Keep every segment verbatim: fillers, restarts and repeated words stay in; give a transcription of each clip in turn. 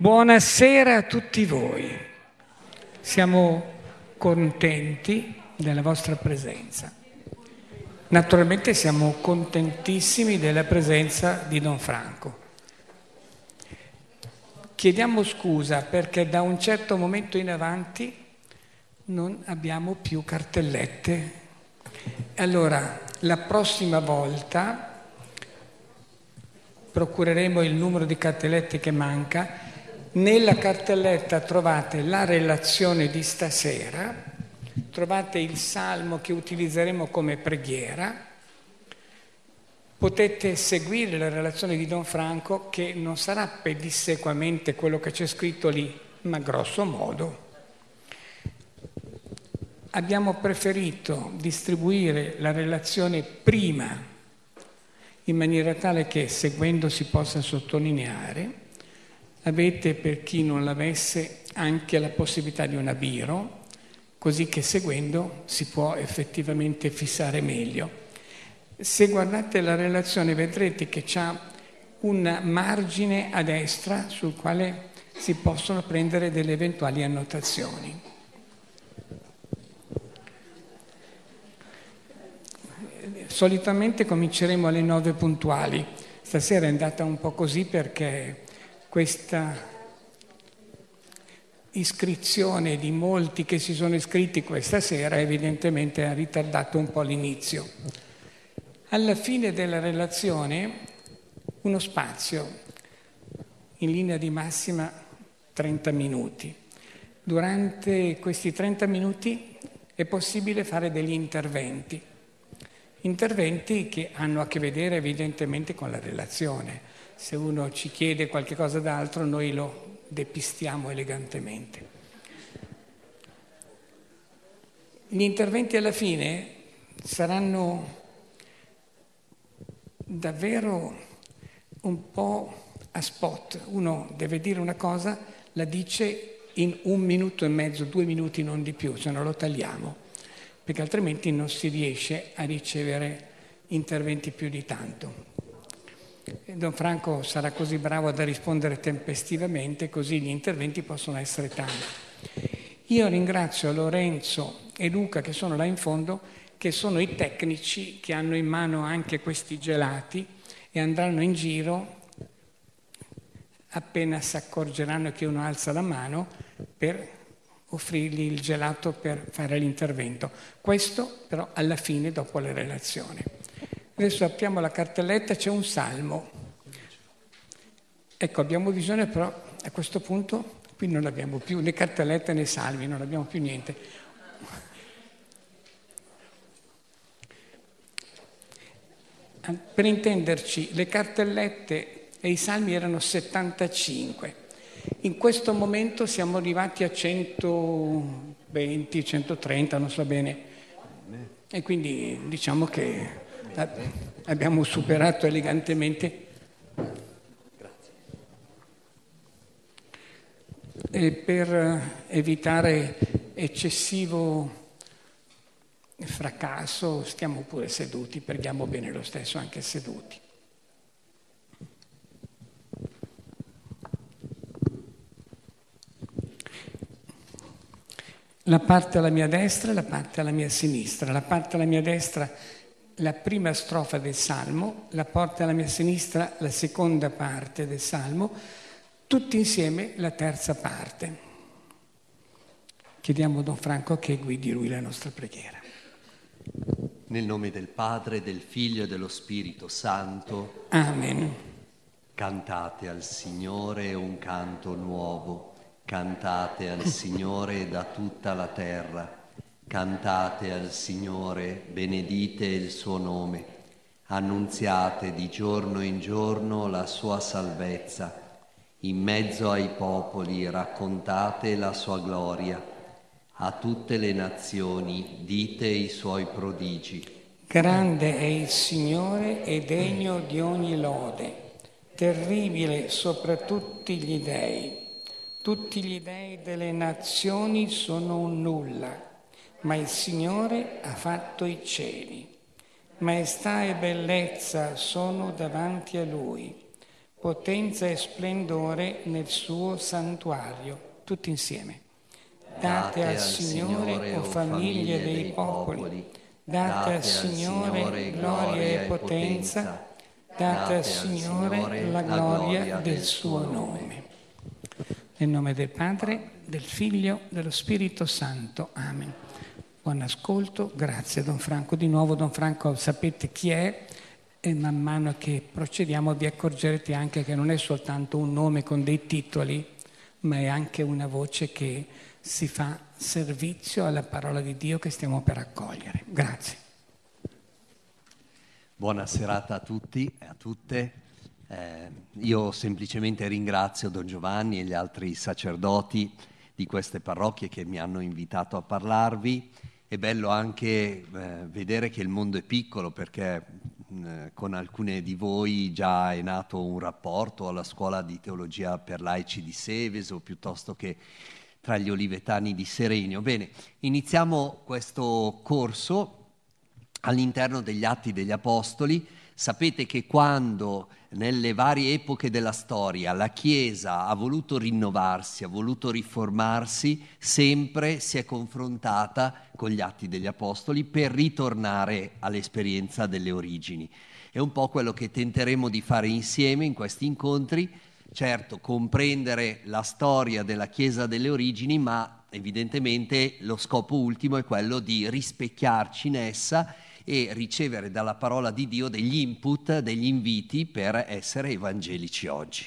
Buonasera a tutti voi. Siamo contenti della vostra presenza. Naturalmente siamo contentissimi della presenza di Don Franco. Chiediamo scusa perché da un certo momento in avanti non abbiamo più cartellette. Allora, la prossima volta procureremo il numero di cartellette che manca. Nella cartelletta trovate la relazione di stasera, trovate il salmo che utilizzeremo come preghiera, potete seguire la relazione di Don Franco che non sarà pedissequamente quello che c'è scritto lì, ma grosso modo. Abbiamo preferito distribuire la relazione prima, in maniera tale che seguendo si possa sottolineare. Avete, per chi non l'avesse, anche la possibilità di una biro, così che seguendo si può effettivamente fissare meglio. Se guardate la relazione vedrete che c'ha un margine a destra sul quale si possono prendere delle eventuali annotazioni. Solitamente cominceremo alle nove puntuali. Stasera è andata un po' così perché questa iscrizione di molti che si sono iscritti questa sera evidentemente ha ritardato un po' l'inizio. Alla fine della relazione uno spazio, in linea di massima trenta minuti. Durante questi trenta minuti è possibile fare degli interventi, interventi che hanno a che vedere evidentemente con la relazione. Se uno ci chiede qualche cosa d'altro, noi lo depistiamo elegantemente. Gli interventi alla fine saranno davvero un po' a spot. Uno deve dire una cosa, la dice in un minuto e mezzo, due minuti, non di più, se no lo tagliamo, perché altrimenti non si riesce a ricevere interventi più di tanto. Don Franco sarà così bravo da rispondere tempestivamente, così gli interventi possono essere tanti. Io ringrazio Lorenzo e Luca che sono là in fondo, che sono i tecnici che hanno in mano anche questi gelati e andranno in giro appena si accorgeranno che uno alza la mano per offrirgli il gelato per fare l'intervento. Questo però alla fine, dopo la relazione. Adesso apriamo la cartelletta, c'è un salmo. Ecco, abbiamo bisogno però, a questo punto, qui non abbiamo più né cartellette né salmi, non abbiamo più niente. Per intenderci, le cartellette e i salmi erano settantacinque. In questo momento siamo arrivati a centoventi, centotrenta, non so bene. E quindi diciamo che abbiamo superato elegantemente. E per evitare eccessivo fracasso stiamo pure seduti, preghiamo bene lo stesso anche seduti. La parte alla mia destra e la parte alla mia sinistra. La parte alla mia destra la prima strofa del Salmo, la parte alla mia sinistra la seconda parte del Salmo, tutti insieme la terza parte. Chiediamo a Don Franco che guidi lui la nostra preghiera. Nel nome del Padre, del Figlio e dello Spirito Santo. Amen. Cantate al Signore un canto nuovo, cantate al Signore da tutta la terra. Cantate al Signore, benedite il suo nome, annunziate di giorno in giorno la sua salvezza, in mezzo ai popoli raccontate la sua gloria, a tutte le nazioni dite i suoi prodigi. Grande è il Signore e degno di ogni lode, terribile sopra tutti gli dei. Tutti gli dei delle nazioni sono un nulla, ma il Signore ha fatto i cieli. Maestà e bellezza sono davanti a Lui. potenza e splendore nel suo santuario. Tutti insieme. Date al Signore, o famiglie dei popoli, date al Signore gloria e potenza, date al Signore la gloria del suo nome. Nel nome del Padre, del Figlio, dello Spirito Santo. Amen. Buon ascolto, grazie Don Franco. Di nuovo Don Franco sapete chi è e man mano che procediamo vi accorgerete anche che non è soltanto un nome con dei titoli, ma è anche una voce che si fa servizio alla parola di Dio che stiamo per accogliere. Grazie. Buona serata a tutti e a tutte. Eh, io semplicemente ringrazio Don Giovanni e gli altri sacerdoti di queste parrocchie che mi hanno invitato a parlarvi. È bello anche eh, vedere che il mondo è piccolo, perché eh, con alcune di voi già è nato un rapporto alla scuola di teologia per laici di Seveso, piuttosto che tra gli olivetani di Serenio. Bene, iniziamo questo corso all'interno degli Atti degli Apostoli. Sapete che quando nelle varie epoche della storia la Chiesa ha voluto rinnovarsi, ha voluto riformarsi, sempre si è confrontata con gli Atti degli Apostoli per ritornare all'esperienza delle origini. È un po' quello che tenteremo di fare insieme in questi incontri. Certo, comprendere la storia della Chiesa delle origini, ma evidentemente lo scopo ultimo è quello di rispecchiarci in essa e ricevere dalla parola di Dio degli input, degli inviti per essere evangelici oggi.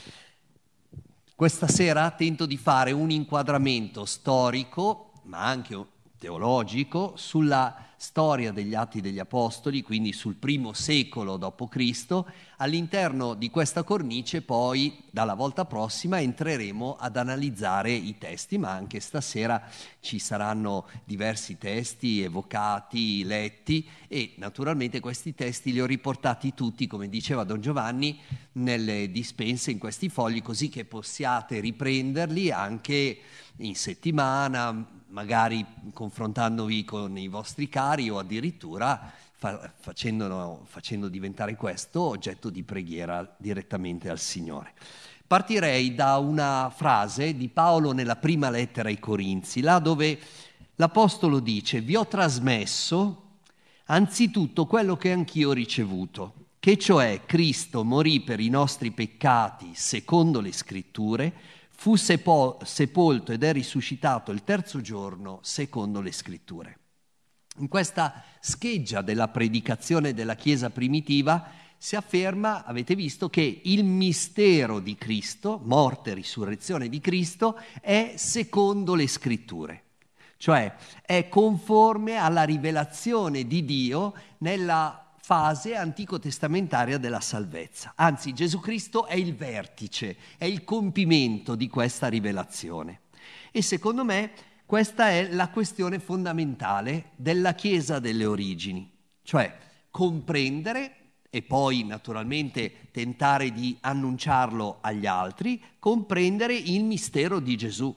Questa sera tento di fare un inquadramento storico, ma anche teologico, sulla storia degli Atti degli Apostoli, quindi sul primo secolo dopo Cristo. All'interno di questa cornice poi, dalla volta prossima, entreremo ad analizzare i testi, ma anche stasera ci saranno diversi testi evocati, letti, e naturalmente questi testi li ho riportati tutti, come diceva Don Giovanni, nelle dispense, in questi fogli, così che possiate riprenderli anche in settimana, magari confrontandovi con i vostri cari o addirittura fa- facendo, facendo diventare questo oggetto di preghiera direttamente al Signore. Partirei da una frase di Paolo nella prima lettera ai Corinzi, là dove l'Apostolo dice: «Vi ho trasmesso anzitutto quello che anch'io ho ricevuto, che cioè Cristo morì per i nostri peccati secondo le Scritture, fu sepo- sepolto ed è risuscitato il terzo giorno secondo le Scritture». In questa scheggia della predicazione della Chiesa primitiva si afferma, avete visto, che il mistero di Cristo, morte e risurrezione di Cristo, è secondo le Scritture, cioè è conforme alla rivelazione di Dio nella fase antico-testamentaria della salvezza. Anzi, Gesù Cristo è il vertice, è il compimento di questa rivelazione. E secondo me questa è la questione fondamentale della Chiesa delle origini, cioè comprendere e poi naturalmente tentare di annunciarlo agli altri, comprendere il mistero di Gesù,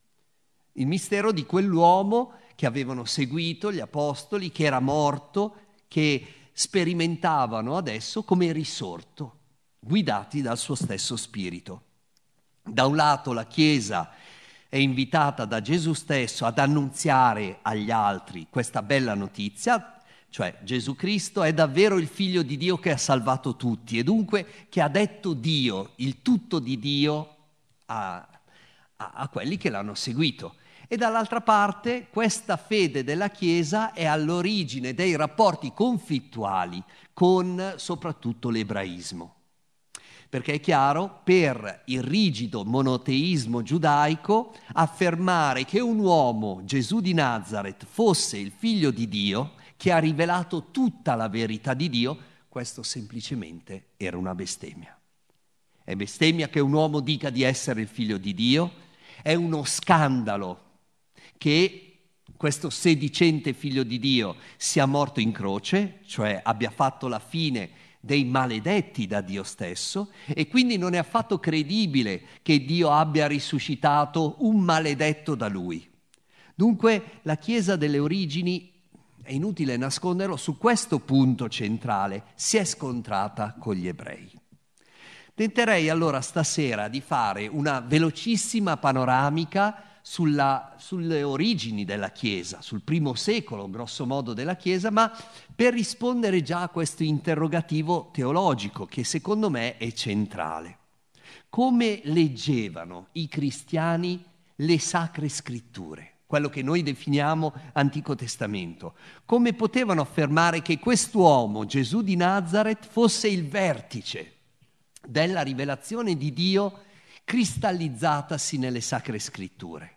il mistero di quell'uomo che avevano seguito gli apostoli, che era morto, che sperimentavano adesso come risorto, guidati dal suo stesso spirito. Da un lato la Chiesa è invitata da Gesù stesso ad annunziare agli altri questa bella notizia, cioè Gesù Cristo è davvero il Figlio di Dio che ha salvato tutti e dunque che ha detto Dio, il tutto di Dio a, a, a quelli che l'hanno seguito. E dall'altra parte questa fede della Chiesa è all'origine dei rapporti conflittuali con soprattutto l'ebraismo. Perché è chiaro, per il rigido monoteismo giudaico, affermare che un uomo, Gesù di Nazaret, fosse il Figlio di Dio, che ha rivelato tutta la verità di Dio, questo semplicemente era una bestemmia. È bestemmia che un uomo dica di essere il Figlio di Dio, è uno scandalo che questo sedicente Figlio di Dio sia morto in croce, cioè abbia fatto la fine dei maledetti da Dio stesso, e quindi non è affatto credibile che Dio abbia risuscitato un maledetto da lui. Dunque la Chiesa delle origini, è inutile nasconderlo, su questo punto centrale si è scontrata con gli ebrei. Tenterei allora stasera di fare una velocissima panoramica sulla, sulle origini della Chiesa, sul primo secolo, grosso modo, della Chiesa, ma per rispondere già a questo interrogativo teologico che secondo me è centrale. Come leggevano i cristiani le sacre scritture, quello che noi definiamo Antico Testamento? Come potevano affermare che quest'uomo, Gesù di Nazaret, fosse il vertice della rivelazione di Dio cristallizzatasi nelle sacre scritture?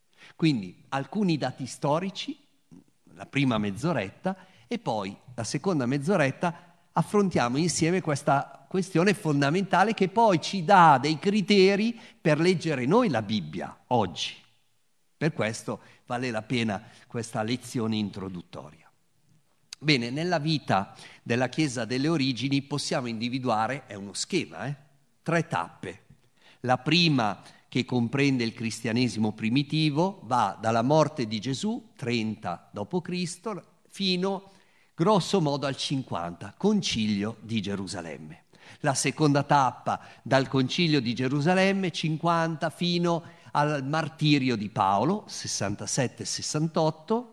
Quindi alcuni dati storici, la prima mezz'oretta, e poi la seconda mezz'oretta affrontiamo insieme questa questione fondamentale che poi ci dà dei criteri per leggere noi la Bibbia oggi. Per questo vale la pena questa lezione introduttoria. Bene, nella vita della Chiesa delle origini possiamo individuare, è uno schema, eh? tre tappe. La prima, che comprende il cristianesimo primitivo, va dalla morte di Gesù, trenta dopo Cristo, fino grosso modo al cinquanta, Concilio di Gerusalemme. La seconda tappa dal Concilio di Gerusalemme, cinquanta, fino al martirio di Paolo, sessantasette sessantotto.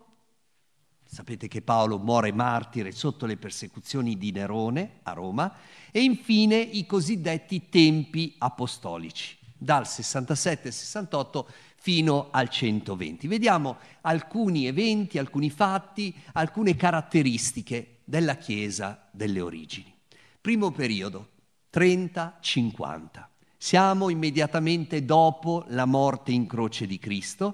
Sapete che Paolo muore martire sotto le persecuzioni di Nerone a Roma. E infine i cosiddetti tempi apostolici, dal sessantasette sessantotto fino al centoventi. Vediamo alcuni eventi, alcuni fatti, alcune caratteristiche della Chiesa delle origini. Primo periodo, trenta cinquanta. Siamo immediatamente dopo la morte in croce di Cristo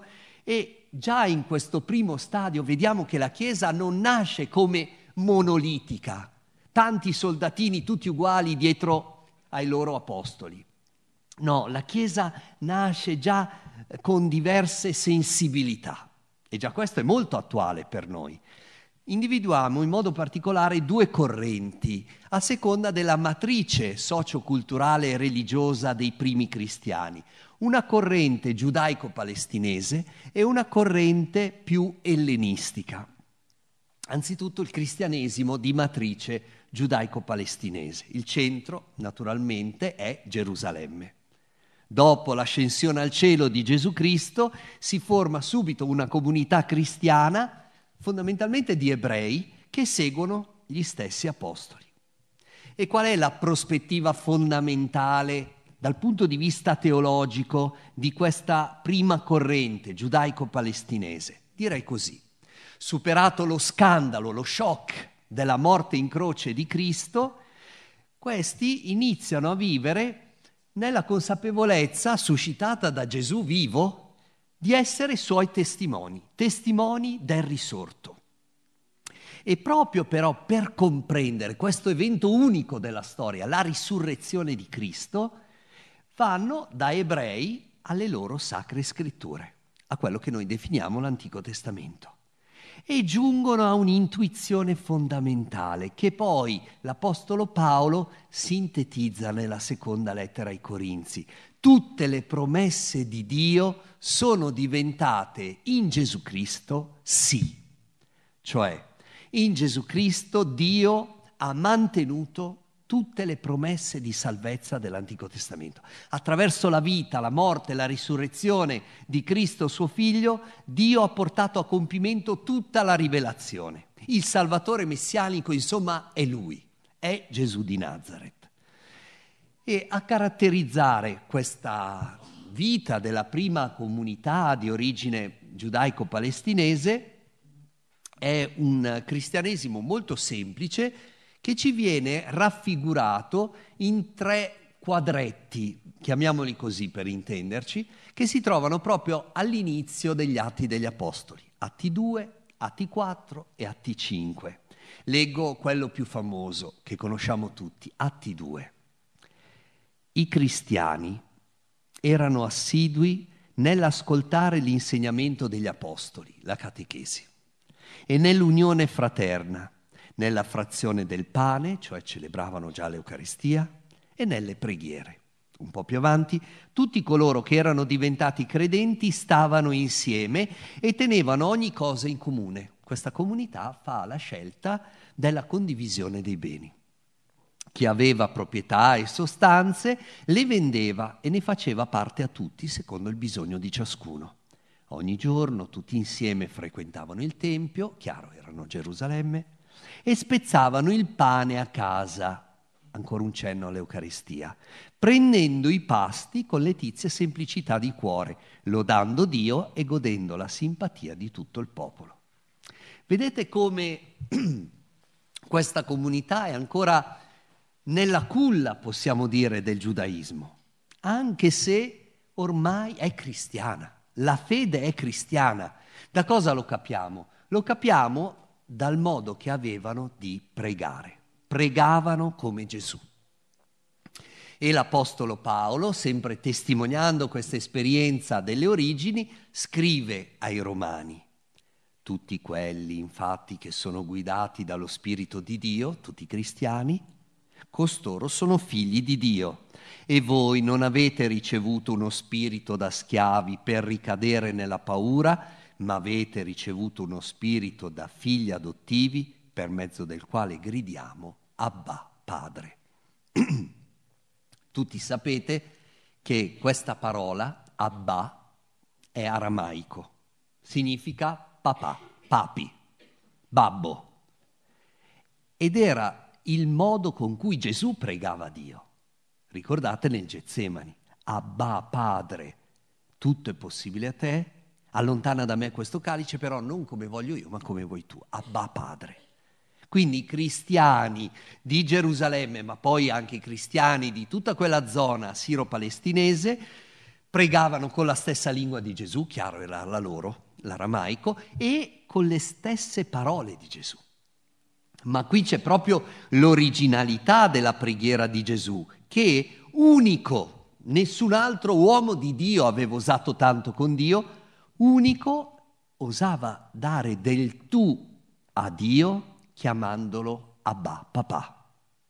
e già in questo primo stadio vediamo che la Chiesa non nasce come monolitica, tanti soldatini tutti uguali dietro ai loro apostoli. No, la Chiesa nasce già con diverse sensibilità e già questo è molto attuale per noi. Individuiamo in modo particolare due correnti a seconda della matrice socioculturale e religiosa dei primi cristiani. Una corrente giudaico-palestinese e una corrente più ellenistica. Anzitutto il cristianesimo di matrice giudaico-palestinese. Il centro, naturalmente, è Gerusalemme. Dopo l'ascensione al cielo di Gesù Cristo si forma subito una comunità cristiana fondamentalmente di ebrei che seguono gli stessi apostoli. E qual è la prospettiva fondamentale dal punto di vista teologico di questa prima corrente giudaico-palestinese? Direi così: superato lo scandalo, lo shock della morte in croce di Cristo, questi iniziano a vivere nella consapevolezza suscitata da Gesù vivo di essere suoi testimoni, testimoni del risorto. E proprio però per comprendere questo evento unico della storia, la risurrezione di Cristo, vanno da ebrei alle loro sacre scritture, a quello che noi definiamo l'Antico Testamento. E giungono a un'intuizione fondamentale che poi l'Apostolo Paolo sintetizza nella seconda lettera ai Corinzi. Tutte le promesse di Dio sono diventate in Gesù Cristo sì. Cioè, in Gesù Cristo Dio ha mantenuto tutte le promesse di salvezza dell'Antico Testamento. Attraverso la vita, la morte e la risurrezione di Cristo suo Figlio, Dio ha portato a compimento tutta la rivelazione. Il Salvatore messianico, insomma, è Lui, è Gesù di Nazaret. E a caratterizzare questa vita della prima comunità di origine giudaico-palestinese è un cristianesimo molto semplice che ci viene raffigurato in tre quadretti, chiamiamoli così per intenderci, che si trovano proprio all'inizio degli Atti degli Apostoli. Atti due, Atti quattro e Atti cinque. Leggo quello più famoso, che conosciamo tutti, Atti due. I cristiani erano assidui nell'ascoltare l'insegnamento degli Apostoli, la catechesi, e nell'unione fraterna, nella frazione del pane, cioè celebravano già l'Eucaristia, e nelle preghiere. Un po' più avanti, tutti coloro che erano diventati credenti stavano insieme e tenevano ogni cosa in comune. Questa comunità fa la scelta della condivisione dei beni. Chi aveva proprietà e sostanze le vendeva e ne faceva parte a tutti secondo il bisogno di ciascuno. Ogni giorno tutti insieme frequentavano il Tempio, chiaro, erano a Gerusalemme, e spezzavano il pane a casa, ancora un cenno all'Eucaristia, prendendo i pasti con letizia e semplicità di cuore, lodando Dio e godendo la simpatia di tutto il popolo. Vedete come questa comunità è ancora nella culla, possiamo dire, del giudaismo, anche se ormai è cristiana. La fede è cristiana. Da cosa lo capiamo? Lo capiamo dal modo che avevano di pregare. Pregavano come Gesù. E l'Apostolo Paolo, sempre testimoniando questa esperienza delle origini, scrive ai Romani: tutti quelli, infatti, che sono guidati dallo Spirito di Dio, tutti i cristiani, costoro sono figli di Dio. E voi non avete ricevuto uno spirito da schiavi per ricadere nella paura, ma avete ricevuto uno spirito da figli adottivi, per mezzo del quale gridiamo Abba, Padre. Tutti sapete che questa parola, Abba, è aramaico. Significa papà, papi, babbo. Ed era il modo con cui Gesù pregava Dio. Ricordate nel Getsemani, Abba, Padre, tutto è possibile a te, allontana da me questo calice, però non come voglio io, ma come vuoi tu, Abba, Padre. Quindi i cristiani di Gerusalemme, ma poi anche i cristiani di tutta quella zona siro-palestinese, pregavano con la stessa lingua di Gesù, chiaro era la loro, l'aramaico, e con le stesse parole di Gesù. Ma qui c'è proprio l'originalità della preghiera di Gesù, che unico, nessun altro uomo di Dio aveva osato tanto con Dio, unico osava dare del tu a Dio chiamandolo Abba, papà.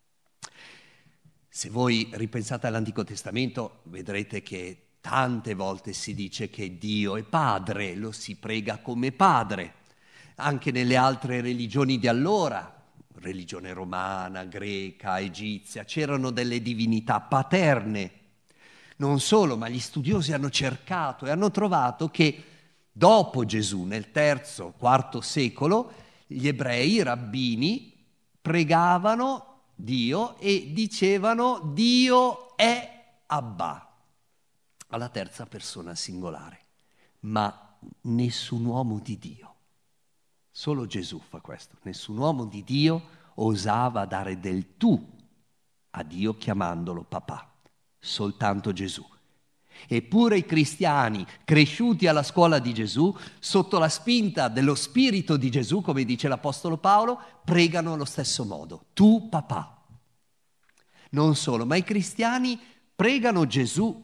Se voi ripensate all'Antico Testamento vedrete che tante volte si dice che Dio è padre, lo si prega come padre. Anche nelle altre religioni di allora, religione romana, greca, egizia, c'erano delle divinità paterne. Non solo, ma gli studiosi hanno cercato e hanno trovato che dopo Gesù, nel terzo, quarto secolo, gli ebrei, i rabbini, pregavano Dio e dicevano Dio è Abba, alla terza persona singolare, ma nessun uomo di Dio. Solo Gesù fa questo. Nessun uomo di Dio osava dare del tu a Dio chiamandolo papà. Soltanto Gesù. Eppure i cristiani cresciuti alla scuola di Gesù, sotto la spinta dello spirito di Gesù, come dice l'Apostolo Paolo, pregano allo stesso modo. Tu papà. Non solo, ma i cristiani pregano Gesù.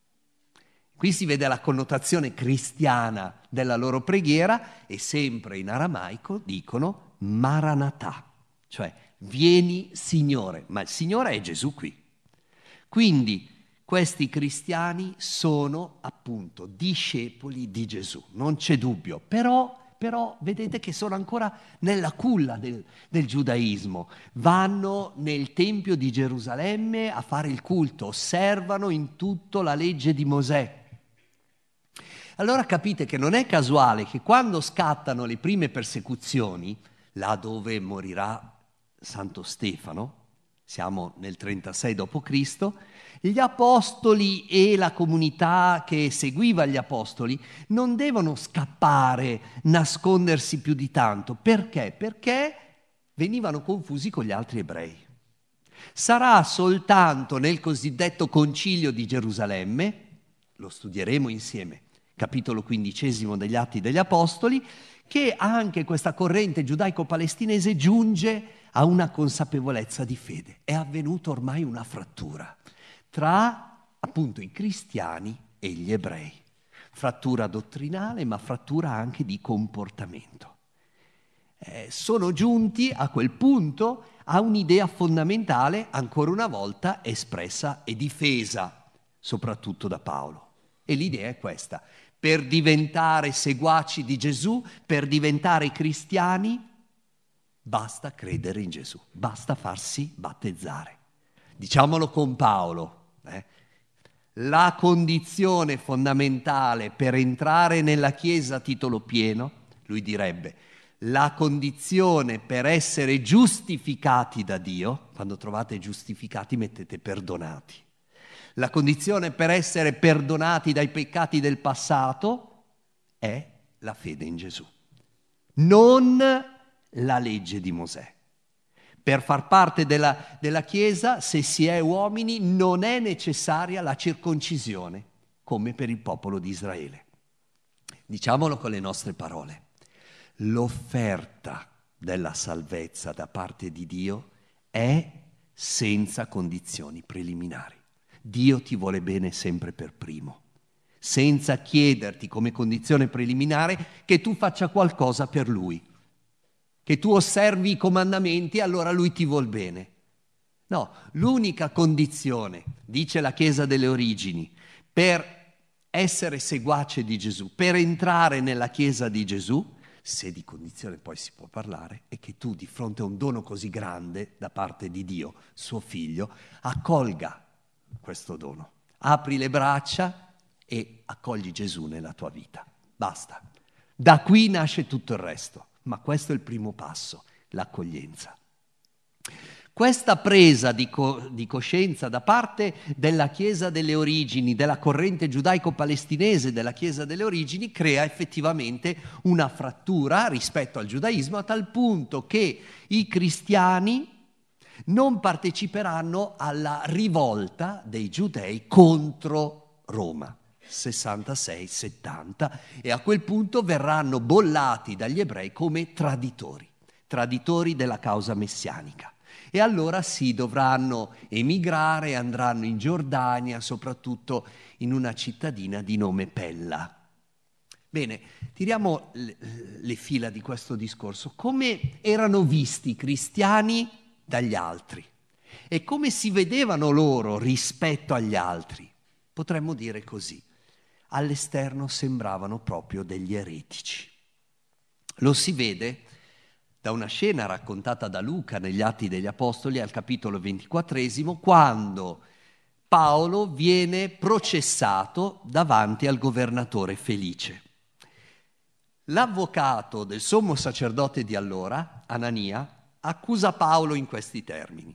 Qui si vede la connotazione cristiana della loro preghiera e sempre in aramaico dicono Maranatha, cioè vieni Signore, ma il Signore è Gesù qui. Quindi questi cristiani sono appunto discepoli di Gesù, non c'è dubbio, però, però vedete che sono ancora nella culla del, del giudaismo, vanno nel Tempio di Gerusalemme a fare il culto, osservano in tutto la legge di Mosè. Allora capite che non è casuale che quando scattano le prime persecuzioni, là dove morirà Santo Stefano, siamo nel trentasei dopo Cristo, gli apostoli e la comunità che seguiva gli apostoli non devono scappare, nascondersi più di tanto. Perché? Perché venivano confusi con gli altri ebrei. Sarà soltanto nel cosiddetto Concilio di Gerusalemme, lo studieremo insieme, capitolo quindicesimo degli Atti degli Apostoli, che anche questa corrente giudaico-palestinese giunge a una consapevolezza di fede. È avvenuta ormai una frattura tra appunto i cristiani e gli ebrei. Frattura dottrinale, ma frattura anche di comportamento. Eh, sono giunti a quel punto a un'idea fondamentale, ancora una volta espressa e difesa, soprattutto da Paolo. E l'idea è questa: per diventare seguaci di Gesù, per diventare cristiani, basta credere in Gesù, basta farsi battezzare. Diciamolo con Paolo, eh? La condizione fondamentale per entrare nella Chiesa a titolo pieno, lui direbbe, la condizione per essere giustificati da Dio, quando trovate giustificati mettete perdonati. La condizione per essere perdonati dai peccati del passato è la fede in Gesù, non la legge di Mosè. Per far parte della, della Chiesa, se si è uomini, non è necessaria la circoncisione, come per il popolo di Israele. Diciamolo con le nostre parole. L'offerta della salvezza da parte di Dio è senza condizioni preliminari. Dio ti vuole bene sempre per primo, senza chiederti come condizione preliminare che tu faccia qualcosa per Lui, che tu osservi i comandamenti e allora Lui ti vuol bene. No, l'unica condizione, dice la Chiesa delle origini, per essere seguace di Gesù, per entrare nella Chiesa di Gesù, se di condizione poi si può parlare, è che tu di fronte a un dono così grande da parte di Dio, suo Figlio, accolga questo dono, apri le braccia e accogli Gesù nella tua vita. Basta. Da qui nasce tutto il resto, ma questo è il primo passo, l'accoglienza. Questa presa di, co- di coscienza da parte della Chiesa delle origini, della corrente giudaico-palestinese della Chiesa delle origini, crea effettivamente una frattura rispetto al giudaismo, a tal punto che i cristiani non parteciperanno alla rivolta dei giudei contro Roma, sessantasei settanta, e a quel punto verranno bollati dagli ebrei come traditori, traditori della causa messianica. E allora sì, dovranno emigrare, andranno in Giordania, soprattutto in una cittadina di nome Pella. Bene, tiriamo le, le fila di questo discorso. Come erano visti i cristiani dagli altri? E come si vedevano loro rispetto agli altri? Potremmo dire così. All'esterno sembravano proprio degli eretici. Lo si vede da una scena raccontata da Luca negli Atti degli Apostoli al capitolo ventiquattresimo, quando Paolo viene processato davanti al governatore Felice. L'avvocato del sommo sacerdote di allora, Anania, accusa Paolo in questi termini.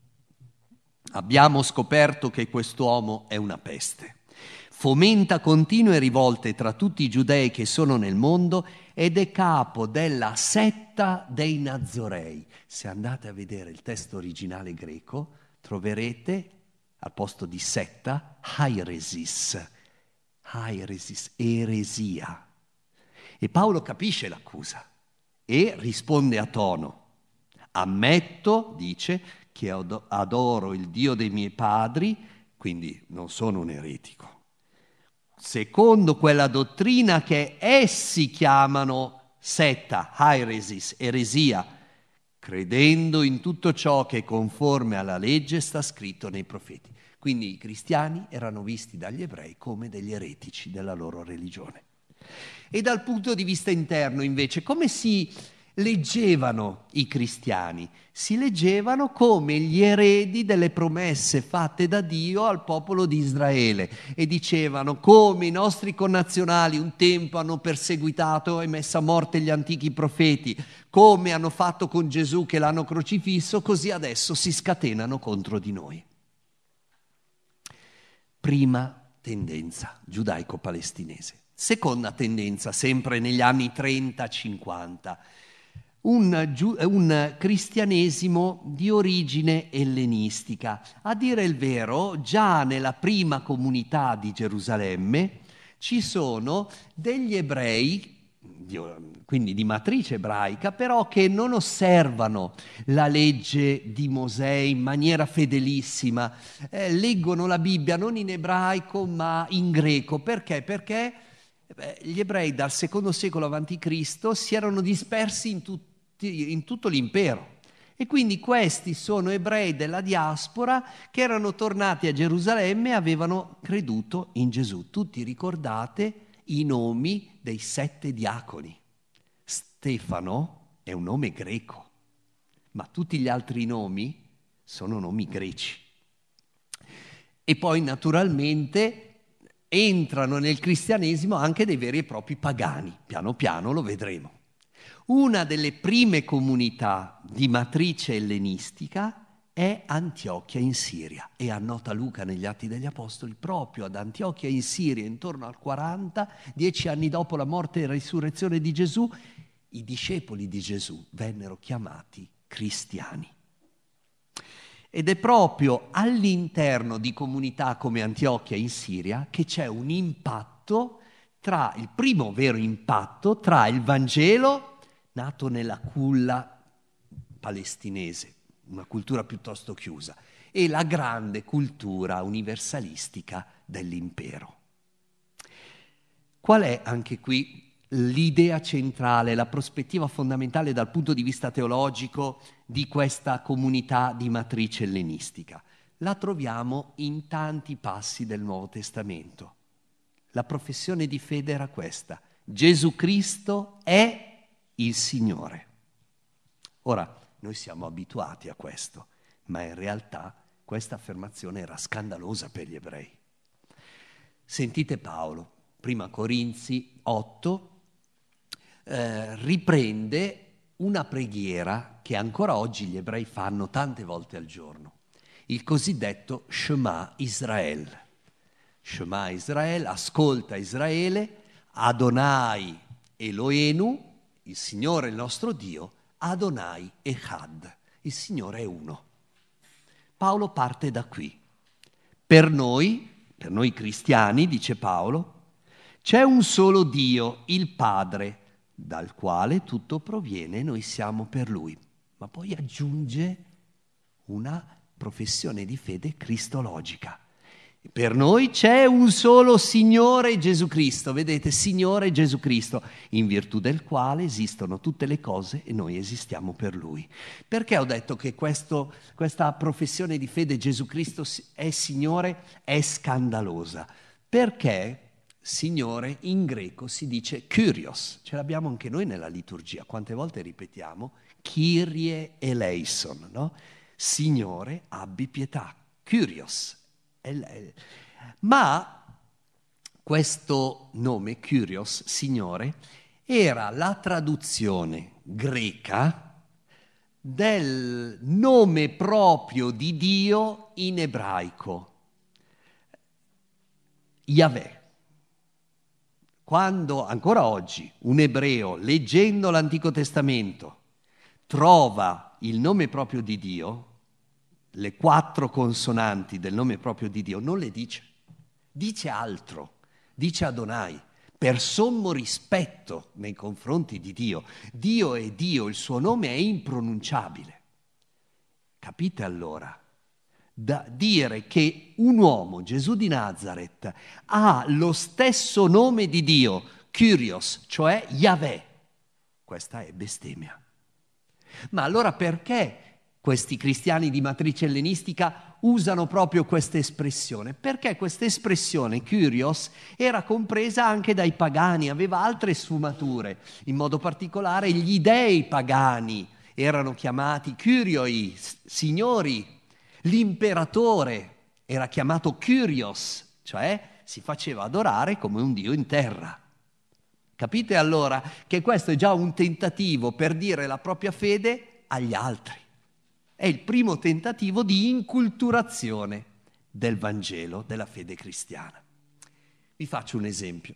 Abbiamo scoperto che quest'uomo è una peste. Fomenta continue rivolte tra tutti i giudei che sono nel mondo ed è capo della setta dei Nazorei. Se andate a vedere il testo originale greco, troverete al posto di setta, hairesis, hairesis, eresia. E Paolo capisce l'accusa e risponde a tono. Ammetto, dice, che adoro il Dio dei miei padri, quindi non sono un eretico, secondo quella dottrina che essi chiamano setta, hairesis, eresia, credendo in tutto ciò che conforme alla legge sta scritto nei profeti. Quindi i cristiani erano visti dagli ebrei come degli eretici della loro religione. E dal punto di vista interno, invece, come si leggevano i cristiani? Si leggevano come gli eredi delle promesse fatte da Dio al popolo di Israele e dicevano: come i nostri connazionali un tempo hanno perseguitato e messo a morte gli antichi profeti, come hanno fatto con Gesù che l'hanno crocifisso, così adesso si scatenano contro di noi. Prima tendenza giudaico-palestinese. Seconda tendenza, sempre negli anni trenta cinquanta, un, un cristianesimo di origine ellenistica. A dire il vero, già nella prima comunità di Gerusalemme ci sono degli ebrei, quindi di matrice ebraica, però che non osservano la legge di Mosè in maniera fedelissima, eh, leggono la Bibbia non in ebraico ma in greco. Perché? Perché gli ebrei dal secondo secolo avanti Cristo si erano dispersi in, tutti, in tutto l'impero e quindi questi sono ebrei della diaspora che erano tornati a Gerusalemme e avevano creduto in Gesù. Tutti ricordate i nomi dei sette diaconi. Stefano è un nome greco, ma tutti gli altri nomi sono nomi greci. E poi naturalmente entrano nel cristianesimo anche dei veri e propri pagani, piano piano lo vedremo. Una delle prime comunità di matrice ellenistica è Antiochia in Siria, e annota Luca negli Atti degli Apostoli, proprio ad Antiochia in Siria, intorno al quaranta, dieci anni dopo la morte e la risurrezione di Gesù, i discepoli di Gesù vennero chiamati cristiani. Ed è proprio all'interno di comunità come Antiochia in Siria che c'è un impatto tra, il primo vero impatto tra il Vangelo nato nella culla palestinese, una cultura piuttosto chiusa, e la grande cultura universalistica dell'impero. Qual è anche qui l'idea centrale, la prospettiva fondamentale dal punto di vista teologico di questa comunità di matrice ellenistica? La troviamo in tanti passi del Nuovo Testamento. La professione di fede era questa: Gesù Cristo è il Signore. Ora, noi siamo abituati a questo, ma in realtà questa affermazione era scandalosa per gli ebrei. Sentite Paolo, prima Corinzi otto, eh, riprende una preghiera che ancora oggi gli ebrei fanno tante volte al giorno, il cosiddetto Shema Israel. Shema Israel, ascolta Israele, Adonai Eloenu, il Signore il nostro Dio, Adonai Echad, il Signore è uno. Paolo parte da qui. Per noi, per noi cristiani, dice Paolo, c'è un solo Dio, il Padre, dal quale tutto proviene e noi siamo per Lui. Ma poi aggiunge una professione di fede cristologica. Per noi c'è un solo Signore Gesù Cristo, vedete, Signore Gesù Cristo, in virtù del quale esistono tutte le cose e noi esistiamo per Lui. Perché ho detto che questo, questa professione di fede Gesù Cristo è Signore è scandalosa? Perché Signore in greco si dice Kyrios, ce l'abbiamo anche noi nella liturgia, quante volte ripetiamo Kyrie eleison, no? Signore abbi pietà, Kyrios. Ma questo nome, Kyrios, Signore, era la traduzione greca del nome proprio di Dio in ebraico, Yahweh. Quando ancora oggi un ebreo, leggendo l'Antico Testamento, trova il nome proprio di Dio, le quattro consonanti del nome proprio di Dio, non le dice, dice altro, dice Adonai, per sommo rispetto nei confronti di Dio. Dio è Dio, il suo nome è impronunciabile. Capite allora? Da dire che un uomo, Gesù di Nazaret, ha lo stesso nome di Dio, Kyrios, cioè Yahweh, questa è bestemmia. Ma allora perché questi cristiani di matrice ellenistica usano proprio questa espressione? Perché questa espressione, Kyrios, era compresa anche dai pagani, aveva altre sfumature. In modo particolare gli dei pagani erano chiamati Kyrioi, signori. L'imperatore era chiamato Kyrios, cioè si faceva adorare come un dio in terra. Capite allora che questo è già un tentativo per dire la propria fede agli altri. È il primo tentativo di inculturazione del Vangelo, della fede cristiana. Vi faccio un esempio.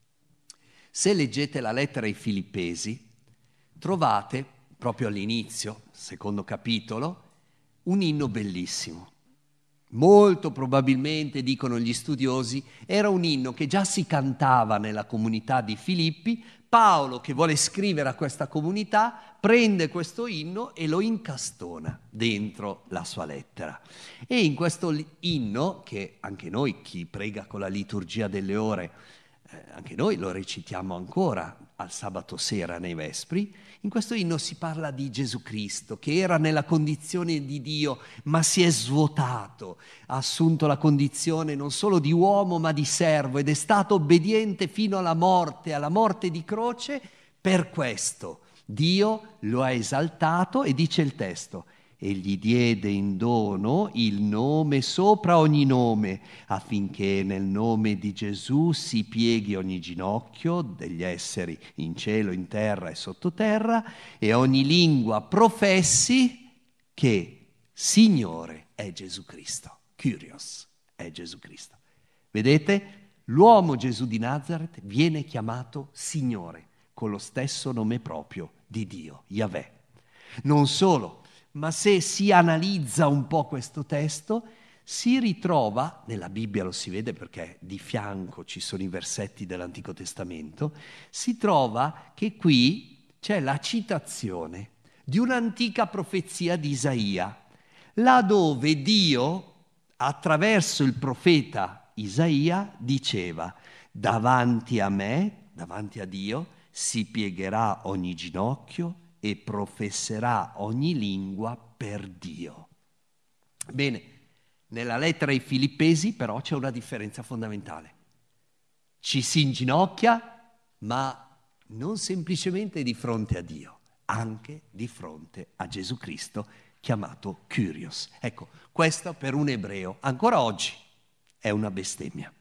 Se leggete la lettera ai Filippesi, trovate proprio all'inizio, secondo capitolo, un inno bellissimo. Molto probabilmente, dicono gli studiosi, era un inno che già si cantava nella comunità di Filippi. Paolo, che vuole scrivere a questa comunità, prende questo inno e lo incastona dentro la sua lettera. E in questo inno, che anche noi, chi prega con la liturgia delle ore, eh, anche noi lo recitiamo ancora al sabato sera nei Vespri, in questo inno si parla di Gesù Cristo, che era nella condizione di Dio, ma si è svuotato, ha assunto la condizione non solo di uomo, ma di servo, ed è stato obbediente fino alla morte, alla morte di croce. Per questo Dio lo ha esaltato, e dice il testo, e gli diede in dono il nome sopra ogni nome, affinché nel nome di Gesù si pieghi ogni ginocchio degli esseri in cielo, in terra e sottoterra, e ogni lingua professi che Signore è Gesù Cristo. Kyrios è Gesù Cristo. Vedete? L'uomo Gesù di Nazareth viene chiamato Signore, con lo stesso nome proprio di Dio, Yahweh. Non solo, ma se si analizza un po' questo testo, si ritrova, nella Bibbia lo si vede perché di fianco ci sono i versetti dell'Antico Testamento, si trova che qui c'è la citazione di un'antica profezia di Isaia, là dove Dio, attraverso il profeta Isaia, diceva: davanti a me, davanti a Dio, si piegherà ogni ginocchio e professerà ogni lingua per Dio. Bene, nella lettera ai Filippesi però c'è una differenza fondamentale. Ci si inginocchia, ma non semplicemente di fronte a Dio, anche di fronte a Gesù Cristo, chiamato Kyrios. Ecco, questo per un ebreo, ancora oggi, è una bestemmia.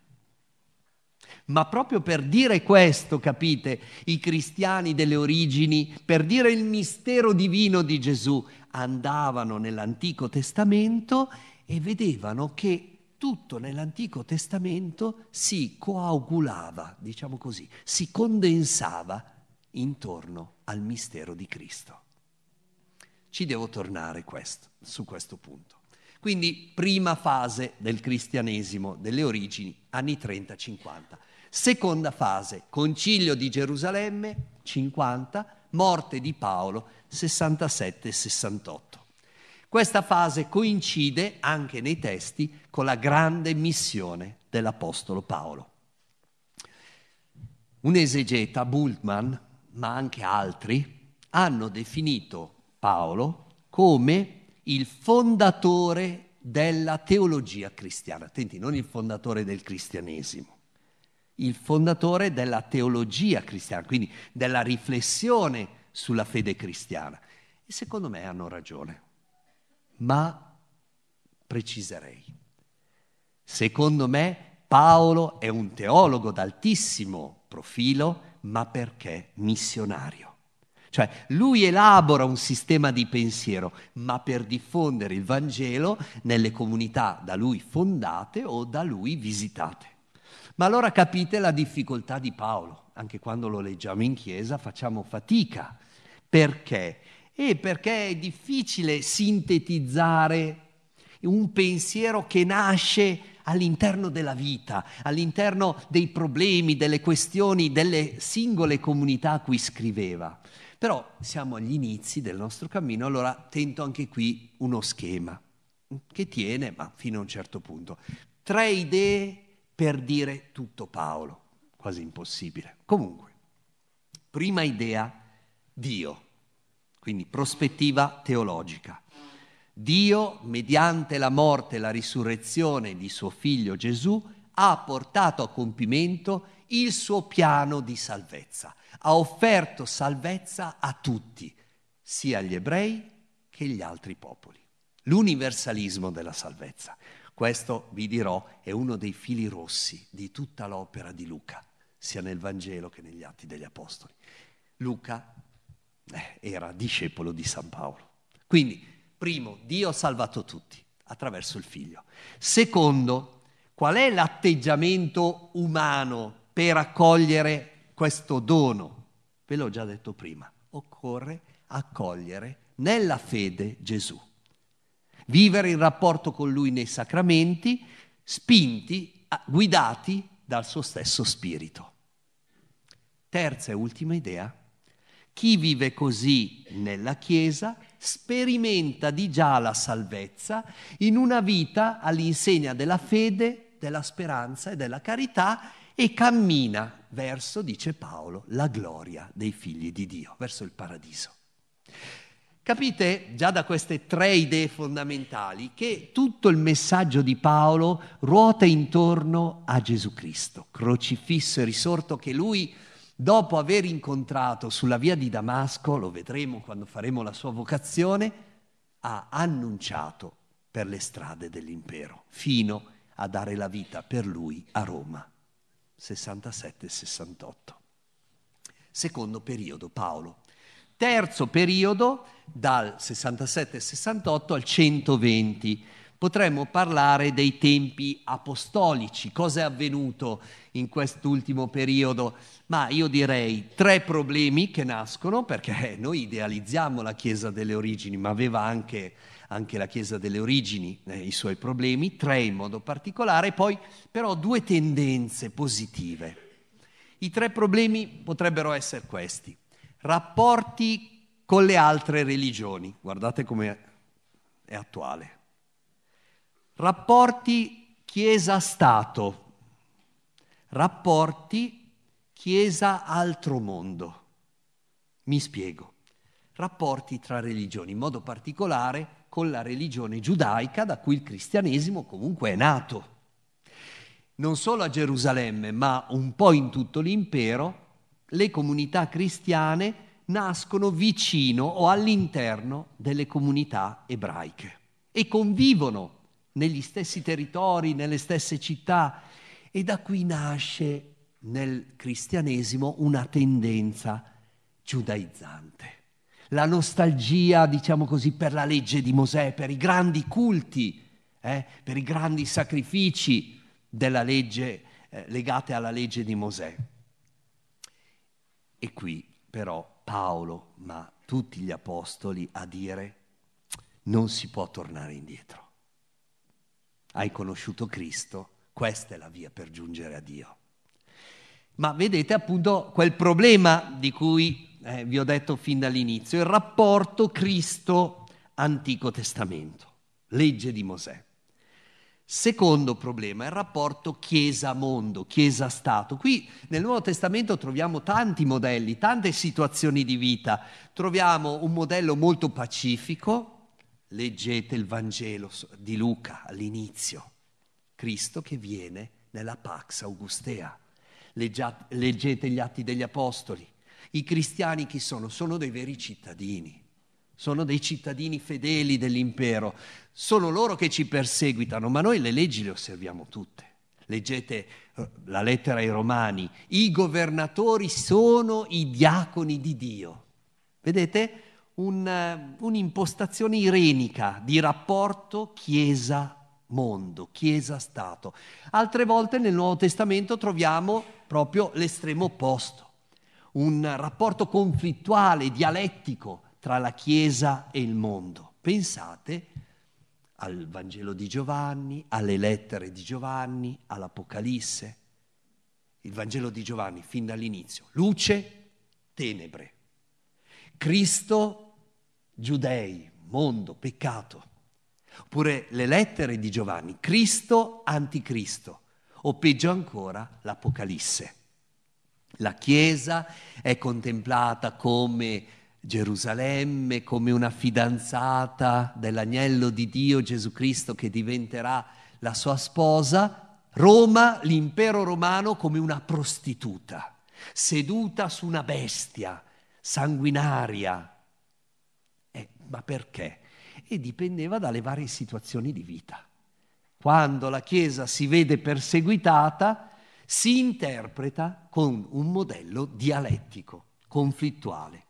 Ma proprio per dire questo, capite, i cristiani delle origini, per dire il mistero divino di Gesù, andavano nell'Antico Testamento e vedevano che tutto nell'Antico Testamento si coagulava, diciamo così, si condensava intorno al mistero di Cristo. Ci devo tornare questo, su questo punto. Quindi prima fase del cristianesimo delle origini, anni trenta cinquanta. Seconda fase, concilio di Gerusalemme, cinquanta, morte di Paolo, sessantasette sessantotto. Questa fase coincide anche nei testi con la grande missione dell'Apostolo Paolo. Un esegeta, Bultmann, ma anche altri, hanno definito Paolo come il fondatore della teologia cristiana. Attenti, non il fondatore del cristianesimo, il fondatore della teologia cristiana, quindi della riflessione sulla fede cristiana. E secondo me hanno ragione, ma preciserei. Secondo me Paolo è un teologo d'altissimo profilo, ma perché missionario. Cioè lui elabora un sistema di pensiero, ma per diffondere il Vangelo nelle comunità da lui fondate o da lui visitate. Ma allora capite la difficoltà di Paolo, anche quando lo leggiamo in chiesa facciamo fatica. Perché? E perché è difficile sintetizzare un pensiero che nasce all'interno della vita, all'interno dei problemi, delle questioni, delle singole comunità a cui scriveva. Però siamo agli inizi del nostro cammino, allora tento anche qui uno schema che tiene, ma fino a un certo punto. Tre idee per dire tutto Paolo, quasi impossibile. Comunque, prima idea, Dio, quindi prospettiva teologica. Dio, mediante la morte e la risurrezione di suo figlio Gesù, ha portato a compimento il suo piano di salvezza. Ha offerto salvezza a tutti, sia agli ebrei che agli altri popoli. L'universalismo della salvezza. Questo, vi dirò, è uno dei fili rossi di tutta l'opera di Luca, sia nel Vangelo che negli Atti degli Apostoli. Luca eh, era discepolo di San Paolo. Quindi, primo, Dio ha salvato tutti attraverso il Figlio. Secondo, qual è l'atteggiamento umano per accogliere questo dono? Ve l'ho già detto prima, occorre accogliere nella fede Gesù, vivere in rapporto con Lui nei sacramenti, spinti, guidati dal suo stesso spirito. Terza e ultima idea, chi vive così nella Chiesa sperimenta di già la salvezza in una vita all'insegna della fede, della speranza e della carità, e cammina verso, dice Paolo, la gloria dei figli di Dio, verso il paradiso. Capite già da queste tre idee fondamentali che tutto il messaggio di Paolo ruota intorno a Gesù Cristo, crocifisso e risorto, che lui, dopo aver incontrato sulla via di Damasco, lo vedremo quando faremo la sua vocazione, ha annunciato per le strade dell'impero, fino a dare la vita per lui a Roma, sessantasette sessantotto. Secondo periodo, Paolo. Terzo periodo, dal sessantasette sessantotto al centoventi. Potremmo parlare dei tempi apostolici. Cosa è avvenuto in quest'ultimo periodo? Ma io direi tre problemi che nascono, perché noi idealizziamo la Chiesa delle origini, ma aveva anche, anche la Chiesa delle origini eh, i suoi problemi, tre in modo particolare, poi però due tendenze positive. I tre problemi potrebbero essere questi: rapporti con le altre religioni, guardate come è attuale. Rapporti Chiesa-Stato, rapporti Chiesa-altro mondo. Mi spiego. Rapporti tra religioni, in modo particolare con la religione giudaica, da cui il cristianesimo comunque è nato. Non solo a Gerusalemme, ma un po' in tutto l'impero, le comunità cristiane nascono vicino o all'interno delle comunità ebraiche e convivono negli stessi territori, nelle stesse città, e da qui nasce nel cristianesimo una tendenza giudaizzante. La nostalgia, diciamo così, per la legge di Mosè, per i grandi culti, eh, per i grandi sacrifici della legge, eh, legate alla legge di Mosè. E qui però Paolo, ma tutti gli apostoli, a dire: non si può tornare indietro. Hai conosciuto Cristo, questa è la via per giungere a Dio. Ma vedete appunto quel problema di cui eh, vi ho detto fin dall'inizio, il rapporto Cristo-Antico Testamento, legge di Mosè. Secondo problema, il rapporto Chiesa-mondo, Chiesa-Stato. Qui nel Nuovo Testamento troviamo tanti modelli, tante situazioni di vita. Troviamo un modello molto pacifico. Leggete il Vangelo di Luca all'inizio. Cristo che viene nella Pax Augustea. Leggiate, leggete gli Atti degli Apostoli. I cristiani chi sono? Sono dei veri cittadini. Sono dei cittadini fedeli dell'impero. Sono loro che ci perseguitano, ma noi le leggi le osserviamo tutte. Leggete la lettera ai Romani. I governatori sono i diaconi di Dio. Vedete? Un, un'impostazione irenica di rapporto Chiesa-mondo, Chiesa-Stato. Altre volte nel Nuovo Testamento troviamo proprio l'estremo opposto. Un rapporto conflittuale, dialettico tra la Chiesa e il mondo. Pensate al Vangelo di Giovanni, alle lettere di Giovanni, all'Apocalisse. Il Vangelo di Giovanni, fin dall'inizio, luce, tenebre. Cristo, giudei, mondo, peccato. Oppure le lettere di Giovanni, Cristo, anticristo. O peggio ancora, l'Apocalisse. La Chiesa è contemplata come Gerusalemme, come una fidanzata dell'agnello di Dio Gesù Cristo che diventerà la sua sposa. Roma, l'impero romano, come una prostituta, seduta su una bestia, sanguinaria. Eh, ma perché? E dipendeva dalle varie situazioni di vita. Quando la Chiesa si vede perseguitata, si interpreta con un modello dialettico, conflittuale.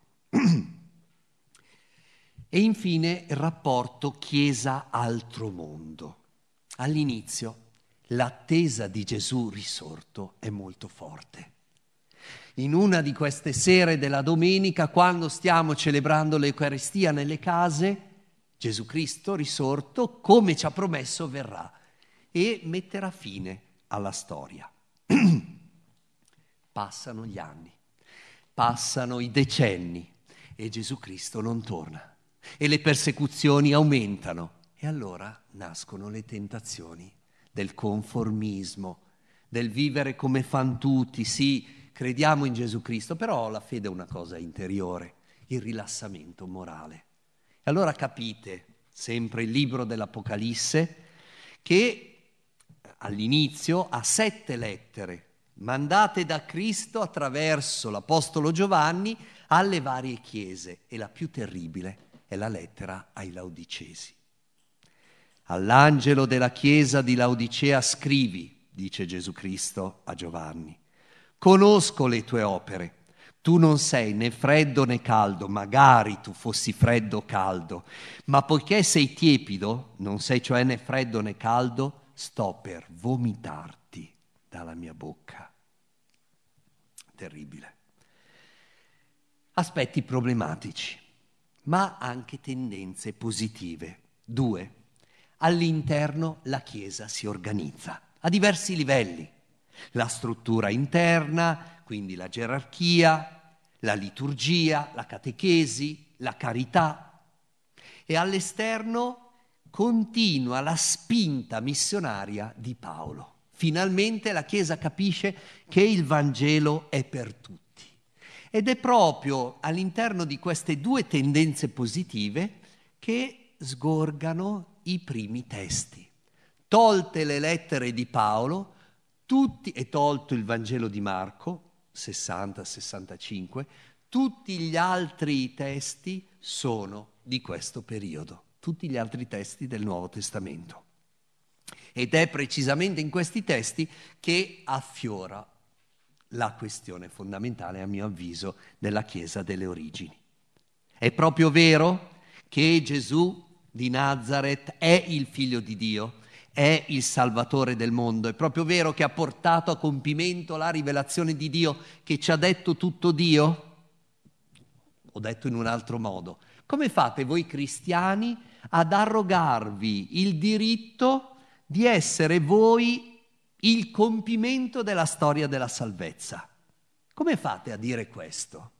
E infine il rapporto Chiesa-altro mondo. All'inizio l'attesa di Gesù risorto è molto forte. In una di queste sere della domenica, quando stiamo celebrando l'Eucaristia nelle case, Gesù Cristo risorto, come ci ha promesso, verrà e metterà fine alla storia. Passano gli anni, passano i decenni e Gesù Cristo non torna e le persecuzioni aumentano e allora nascono le tentazioni del conformismo, del vivere come fan tutti. Sì, crediamo in Gesù Cristo, però la fede è una cosa interiore, il rilassamento morale. E allora capite, sempre il libro dell'Apocalisse, che all'inizio ha sette lettere mandate da Cristo attraverso l'Apostolo Giovanni alle varie chiese, e la più terribile è la lettera ai Laodicesi. All'angelo della chiesa di Laodicea scrivi, dice Gesù Cristo a Giovanni, conosco le tue opere. Tu non sei né freddo né caldo, magari tu fossi freddo o caldo, ma poiché sei tiepido, non sei cioè né freddo né caldo, sto per vomitarti dalla mia bocca. Terribile. Aspetti problematici, ma anche tendenze positive. Due. All'interno la Chiesa si organizza a diversi livelli. La struttura interna, quindi la gerarchia, la liturgia, la catechesi, la carità. E all'esterno continua la spinta missionaria di Paolo. Finalmente la Chiesa capisce che il Vangelo è per tutti. Ed è proprio all'interno di queste due tendenze positive che sgorgano i primi testi. Tolte le lettere di Paolo, tutti, e tolto il Vangelo di Marco, sessanta sessantacinque, tutti gli altri testi sono di questo periodo, tutti gli altri testi del Nuovo Testamento. Ed è precisamente in questi testi che affiora la questione fondamentale, a mio avviso, della Chiesa delle origini. È proprio vero che Gesù di Nazaret è il Figlio di Dio, è il Salvatore del mondo. È proprio vero che ha portato a compimento la rivelazione di Dio, che ci ha detto tutto Dio? Ho detto in un altro modo. Come fate voi cristiani ad arrogarvi il diritto di essere voi il compimento della storia della salvezza? Come fate a dire questo?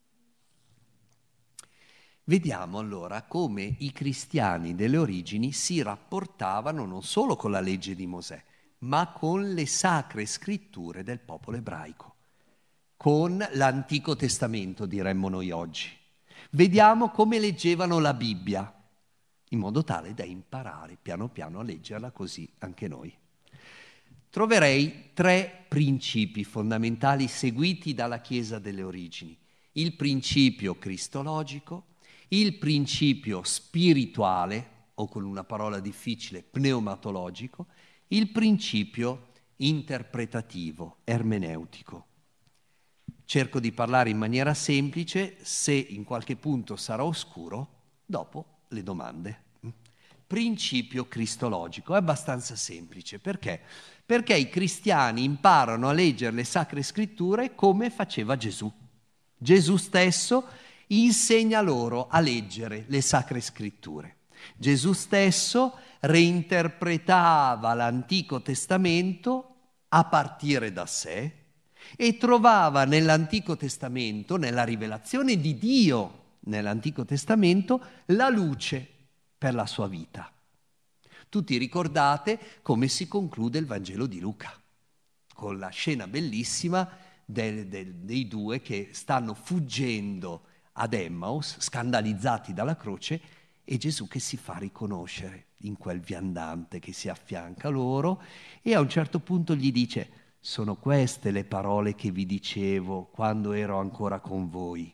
Vediamo allora come i cristiani delle origini si rapportavano non solo con la legge di Mosè, ma con le sacre scritture del popolo ebraico, con l'Antico Testamento, diremmo noi oggi. Vediamo come leggevano la Bibbia, in modo tale da imparare piano piano a leggerla così anche noi. Troverei tre principi fondamentali seguiti dalla Chiesa delle origini. Il principio cristologico, il principio spirituale, o con una parola difficile, pneumatologico, il principio interpretativo, ermeneutico. Cerco di parlare in maniera semplice, se in qualche punto sarà oscuro, dopo le domande. Principio cristologico, è abbastanza semplice. Perché? Perché i cristiani imparano a leggere le Sacre Scritture come faceva Gesù. Gesù stesso insegna loro a leggere le Sacre Scritture. Gesù stesso reinterpretava l'Antico Testamento a partire da sé e trovava nell'Antico Testamento, nella rivelazione di Dio nell'Antico Testamento, la luce per la sua vita. Tutti ricordate come si conclude il Vangelo di Luca, con la scena bellissima del, del, dei due che stanno fuggendo ad Emmaus, scandalizzati dalla croce, e Gesù che si fa riconoscere in quel viandante che si affianca loro e a un certo punto gli dice: sono queste le parole che vi dicevo quando ero ancora con voi.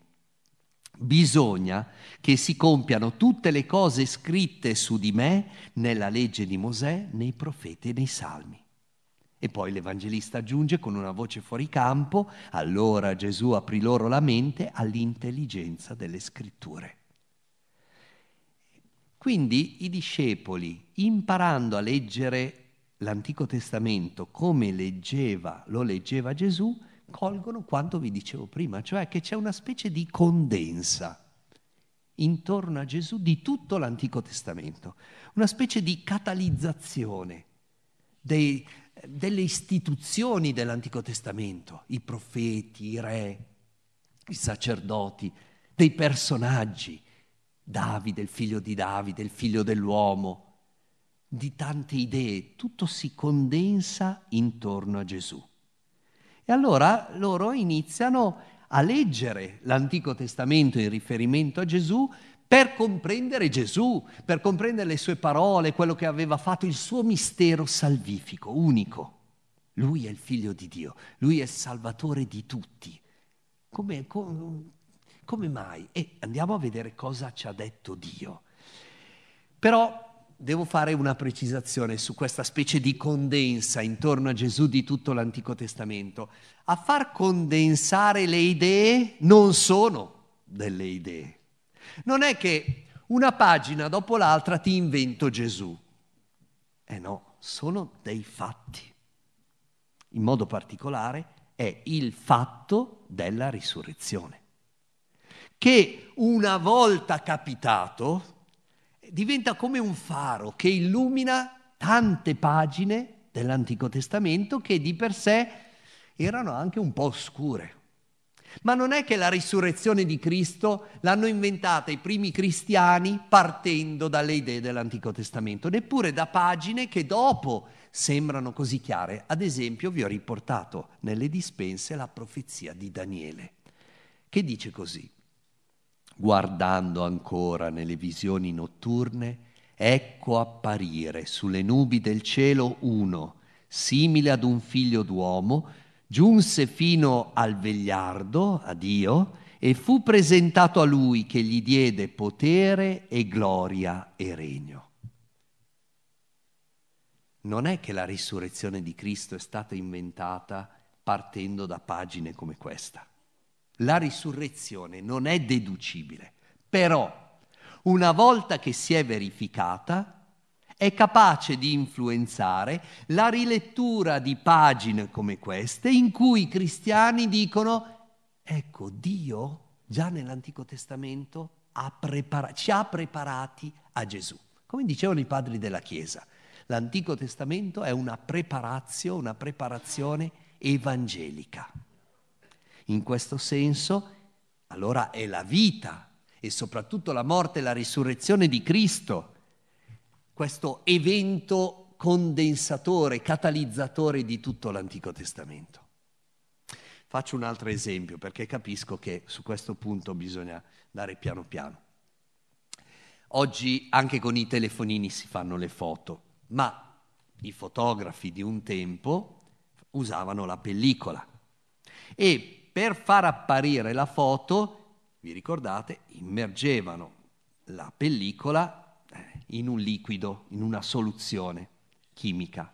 Bisogna che si compiano tutte le cose scritte su di me nella legge di Mosè, nei profeti e nei salmi. E poi l'Evangelista aggiunge con una voce fuori campo: allora Gesù aprì loro la mente all'intelligenza delle scritture. Quindi i discepoli, imparando a leggere l'Antico Testamento come leggeva, lo leggeva Gesù, colgono quanto vi dicevo prima, cioè che c'è una specie di condensa intorno a Gesù di tutto l'Antico Testamento, una specie di catalizzazione dei, delle istituzioni dell'Antico Testamento, i profeti, i re, i sacerdoti, dei personaggi, Davide, il figlio di Davide, il figlio dell'uomo, di tante idee, tutto si condensa intorno a Gesù. E allora loro iniziano a leggere l'Antico Testamento in riferimento a Gesù per comprendere Gesù, per comprendere le sue parole, quello che aveva fatto, il suo mistero salvifico, unico. Lui è il Figlio di Dio, Lui è il Salvatore di tutti. Come, come, come mai? E andiamo a vedere cosa ci ha detto Dio. Però devo fare una precisazione su questa specie di condensa intorno a Gesù di tutto l'Antico Testamento. A far condensare le idee non sono delle idee. Non è che una pagina dopo l'altra ti invento Gesù. Eh no, sono dei fatti. In modo particolare è il fatto della risurrezione, che una volta capitato diventa come un faro che illumina tante pagine dell'Antico Testamento che di per sé erano anche un po' oscure. Ma non è che la risurrezione di Cristo l'hanno inventata i primi cristiani partendo dalle idee dell'Antico Testamento, neppure da pagine che dopo sembrano così chiare. Ad esempio, vi ho riportato nelle dispense la profezia di Daniele, che dice così: guardando ancora nelle visioni notturne, ecco apparire sulle nubi del cielo uno, simile ad un figlio d'uomo, giunse fino al vegliardo, a Dio, e fu presentato a lui che gli diede potere e gloria e regno. Non è che la risurrezione di Cristo è stata inventata partendo da pagine come questa. La risurrezione non è deducibile, però una volta che si è verificata è capace di influenzare la rilettura di pagine come queste in cui i cristiani dicono: ecco, Dio già nell'Antico Testamento ha prepara- ci ha preparati a Gesù. Come dicevano i padri della Chiesa, l'Antico Testamento è una preparazio, una preparazione evangelica. In questo senso, allora è la vita e soprattutto la morte e la risurrezione di Cristo, questo evento condensatore, catalizzatore di tutto l'Antico Testamento. Faccio un altro esempio perché capisco che su questo punto bisogna andare piano piano. Oggi anche con i telefonini si fanno le foto, ma i fotografi di un tempo usavano la pellicola e per far apparire la foto, vi ricordate, immergevano la pellicola in un liquido, in una soluzione chimica.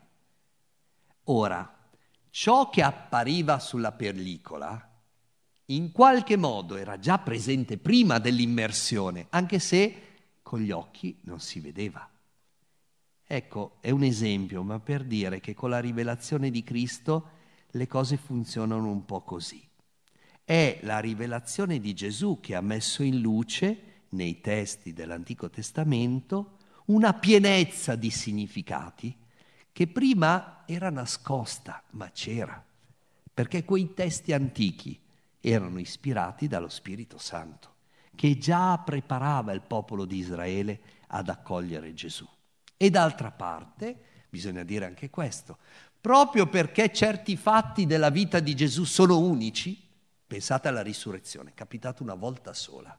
Ora, ciò che appariva sulla pellicola in qualche modo era già presente prima dell'immersione, anche se con gli occhi non si vedeva. Ecco, è un esempio, ma per dire che con la rivelazione di Cristo le cose funzionano un po' così. È la rivelazione di Gesù che ha messo in luce nei testi dell'Antico Testamento una pienezza di significati che prima era nascosta, ma c'era, perché quei testi antichi erano ispirati dallo Spirito Santo, che già preparava il popolo di Israele ad accogliere Gesù. E d'altra parte, bisogna dire anche questo, proprio perché certi fatti della vita di Gesù sono unici, pensate alla risurrezione, è capitato una volta sola.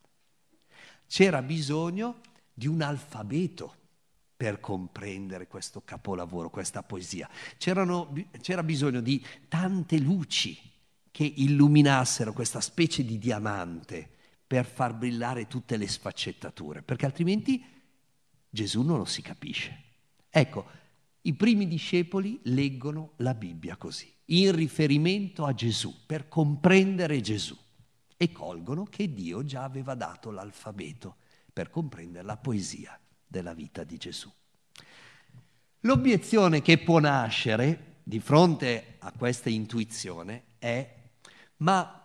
C'era bisogno di un alfabeto per comprendere questo capolavoro, questa poesia. C'erano, c'era bisogno di tante luci che illuminassero questa specie di diamante per far brillare tutte le sfaccettature, perché altrimenti Gesù non lo si capisce. Ecco, i primi discepoli leggono la Bibbia così, in riferimento a Gesù, per comprendere Gesù, e colgono che Dio già aveva dato l'alfabeto per comprendere la poesia della vita di Gesù. L'obiezione che può nascere di fronte a questa intuizione è: ma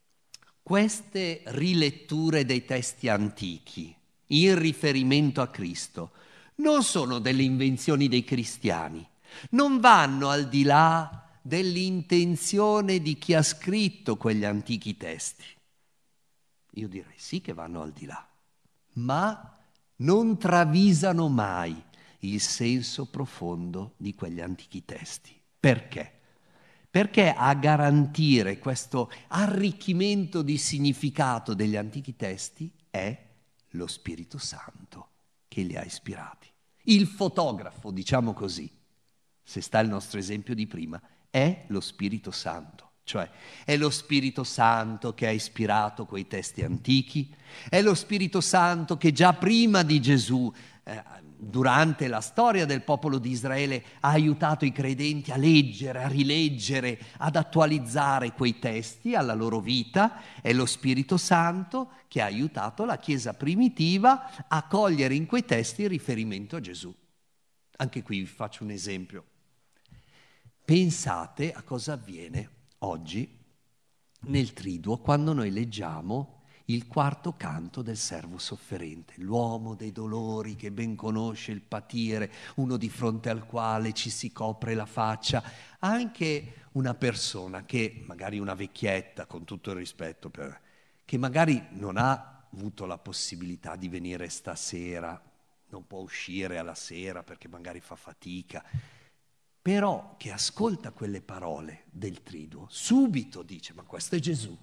queste riletture dei testi antichi in riferimento a Cristo non sono delle invenzioni dei cristiani, non vanno al di là dell'intenzione di chi ha scritto quegli antichi testi? Io direi sì che vanno al di là, ma non travisano mai il senso profondo di quegli antichi testi. Perché? Perché a garantire questo arricchimento di significato degli antichi testi è lo Spirito Santo che li ha ispirati. Il fotografo, diciamo così, se sta il nostro esempio di prima, è lo Spirito Santo, Cioè, è lo Spirito Santo che ha ispirato quei testi antichi, è lo Spirito Santo che già prima di Gesù, eh, durante la storia del popolo di Israele, ha aiutato i credenti a leggere, a rileggere, ad attualizzare quei testi alla loro vita. È lo Spirito Santo che ha aiutato la Chiesa primitiva a cogliere in quei testi il riferimento a Gesù. Anche qui vi faccio un esempio. Pensate a cosa avviene oggi nel Triduo quando noi leggiamo il quarto canto del servo sofferente, l'uomo dei dolori che ben conosce il patire, uno di fronte al quale ci si copre la faccia, anche una persona che, magari una vecchietta, con tutto il rispetto, per, che magari non ha avuto la possibilità di venire stasera, non può uscire alla sera perché magari fa fatica, però che ascolta quelle parole del Triduo, subito dice: ma questo è Gesù.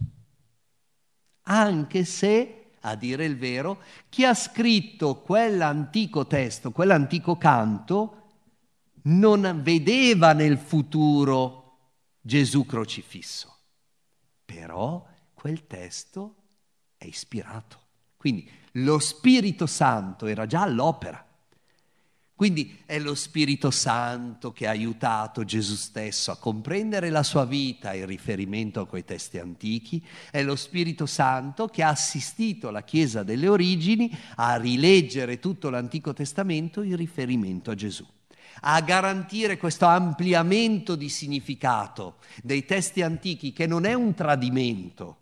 Anche se, a dire il vero, chi ha scritto quell'antico testo, quell'antico canto, non vedeva nel futuro Gesù crocifisso. Però quel testo è ispirato. Quindi lo Spirito Santo era già all'opera. Quindi è lo Spirito Santo che ha aiutato Gesù stesso a comprendere la sua vita in riferimento a quei testi antichi, è lo Spirito Santo che ha assistito la Chiesa delle origini a rileggere tutto l'Antico Testamento in riferimento a Gesù, a garantire questo ampliamento di significato dei testi antichi, che non è un tradimento,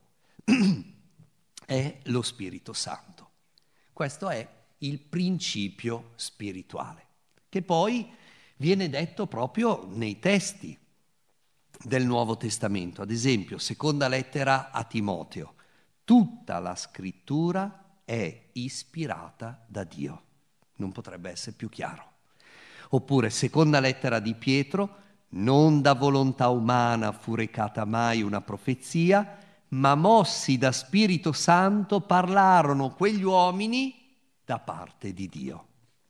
è lo Spirito Santo. Questo è il principio spirituale, che poi viene detto proprio nei testi del Nuovo Testamento. Ad esempio, seconda lettera a Timoteo: tutta la scrittura è ispirata da Dio. Non potrebbe essere più chiaro. Oppure, seconda lettera di Pietro: non da volontà umana fu recata mai una profezia, ma mossi da Spirito Santo parlarono quegli uomini da parte di Dio.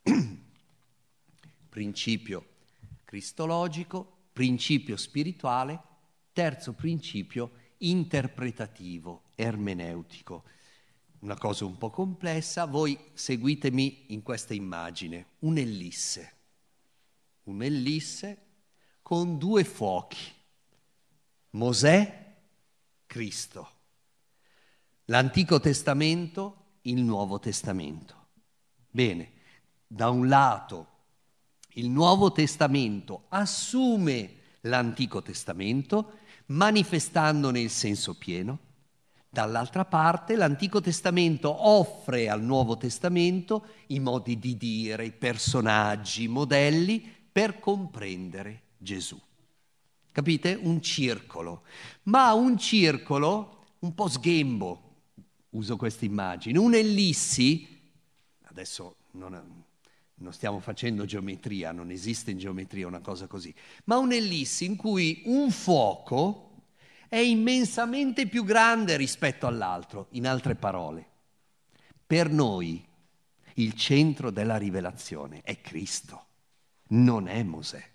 Principio cristologico, principio spirituale, terzo principio interpretativo, ermeneutico. Una cosa un po' complessa, voi seguitemi in questa immagine: un'ellisse, un'ellisse con due fuochi, Mosè, Cristo, l'Antico Testamento, il Nuovo Testamento. Bene, da un lato il Nuovo Testamento assume l'Antico Testamento manifestandone il senso pieno, dall'altra parte l'Antico Testamento offre al Nuovo Testamento i modi di dire, i personaggi, i modelli per comprendere Gesù. Capite? Un circolo, ma un circolo un po' sghembo, uso questa immagine, un'ellissi. Adesso non, non stiamo facendo geometria, non esiste in geometria una cosa così, ma un'ellissi in cui un fuoco è immensamente più grande rispetto all'altro. In altre parole, per noi il centro della rivelazione è Cristo, non è Mosè.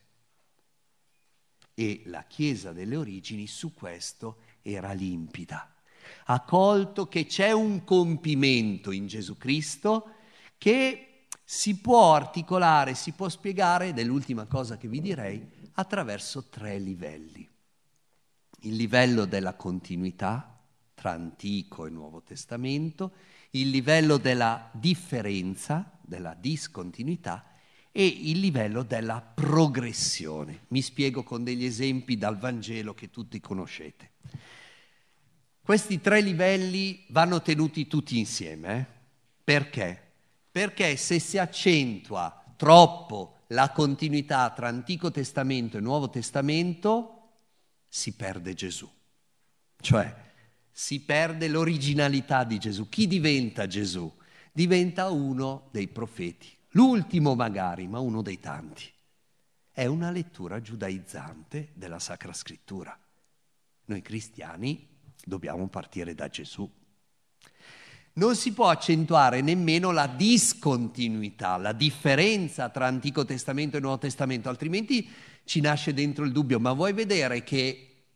E la Chiesa delle origini su questo era limpida. Ha colto che c'è un compimento in Gesù Cristo che si può articolare, si può spiegare, ed è l'ultima cosa che vi direi, attraverso tre livelli. Il livello della continuità tra Antico e Nuovo Testamento, il livello della differenza, della discontinuità, e il livello della progressione. Mi spiego con degli esempi dal Vangelo che tutti conoscete. Questi tre livelli vanno tenuti tutti insieme. Eh? Perché? Perché se si accentua troppo la continuità tra Antico Testamento e Nuovo Testamento, si perde Gesù. Cioè, si perde l'originalità di Gesù. Chi diventa Gesù? Diventa uno dei profeti. L'ultimo magari, ma uno dei tanti. È una lettura giudaizzante della Sacra Scrittura. Noi cristiani dobbiamo partire da Gesù. Non si può accentuare nemmeno la discontinuità, la differenza tra Antico Testamento e Nuovo Testamento, altrimenti ci nasce dentro il dubbio: ma vuoi vedere che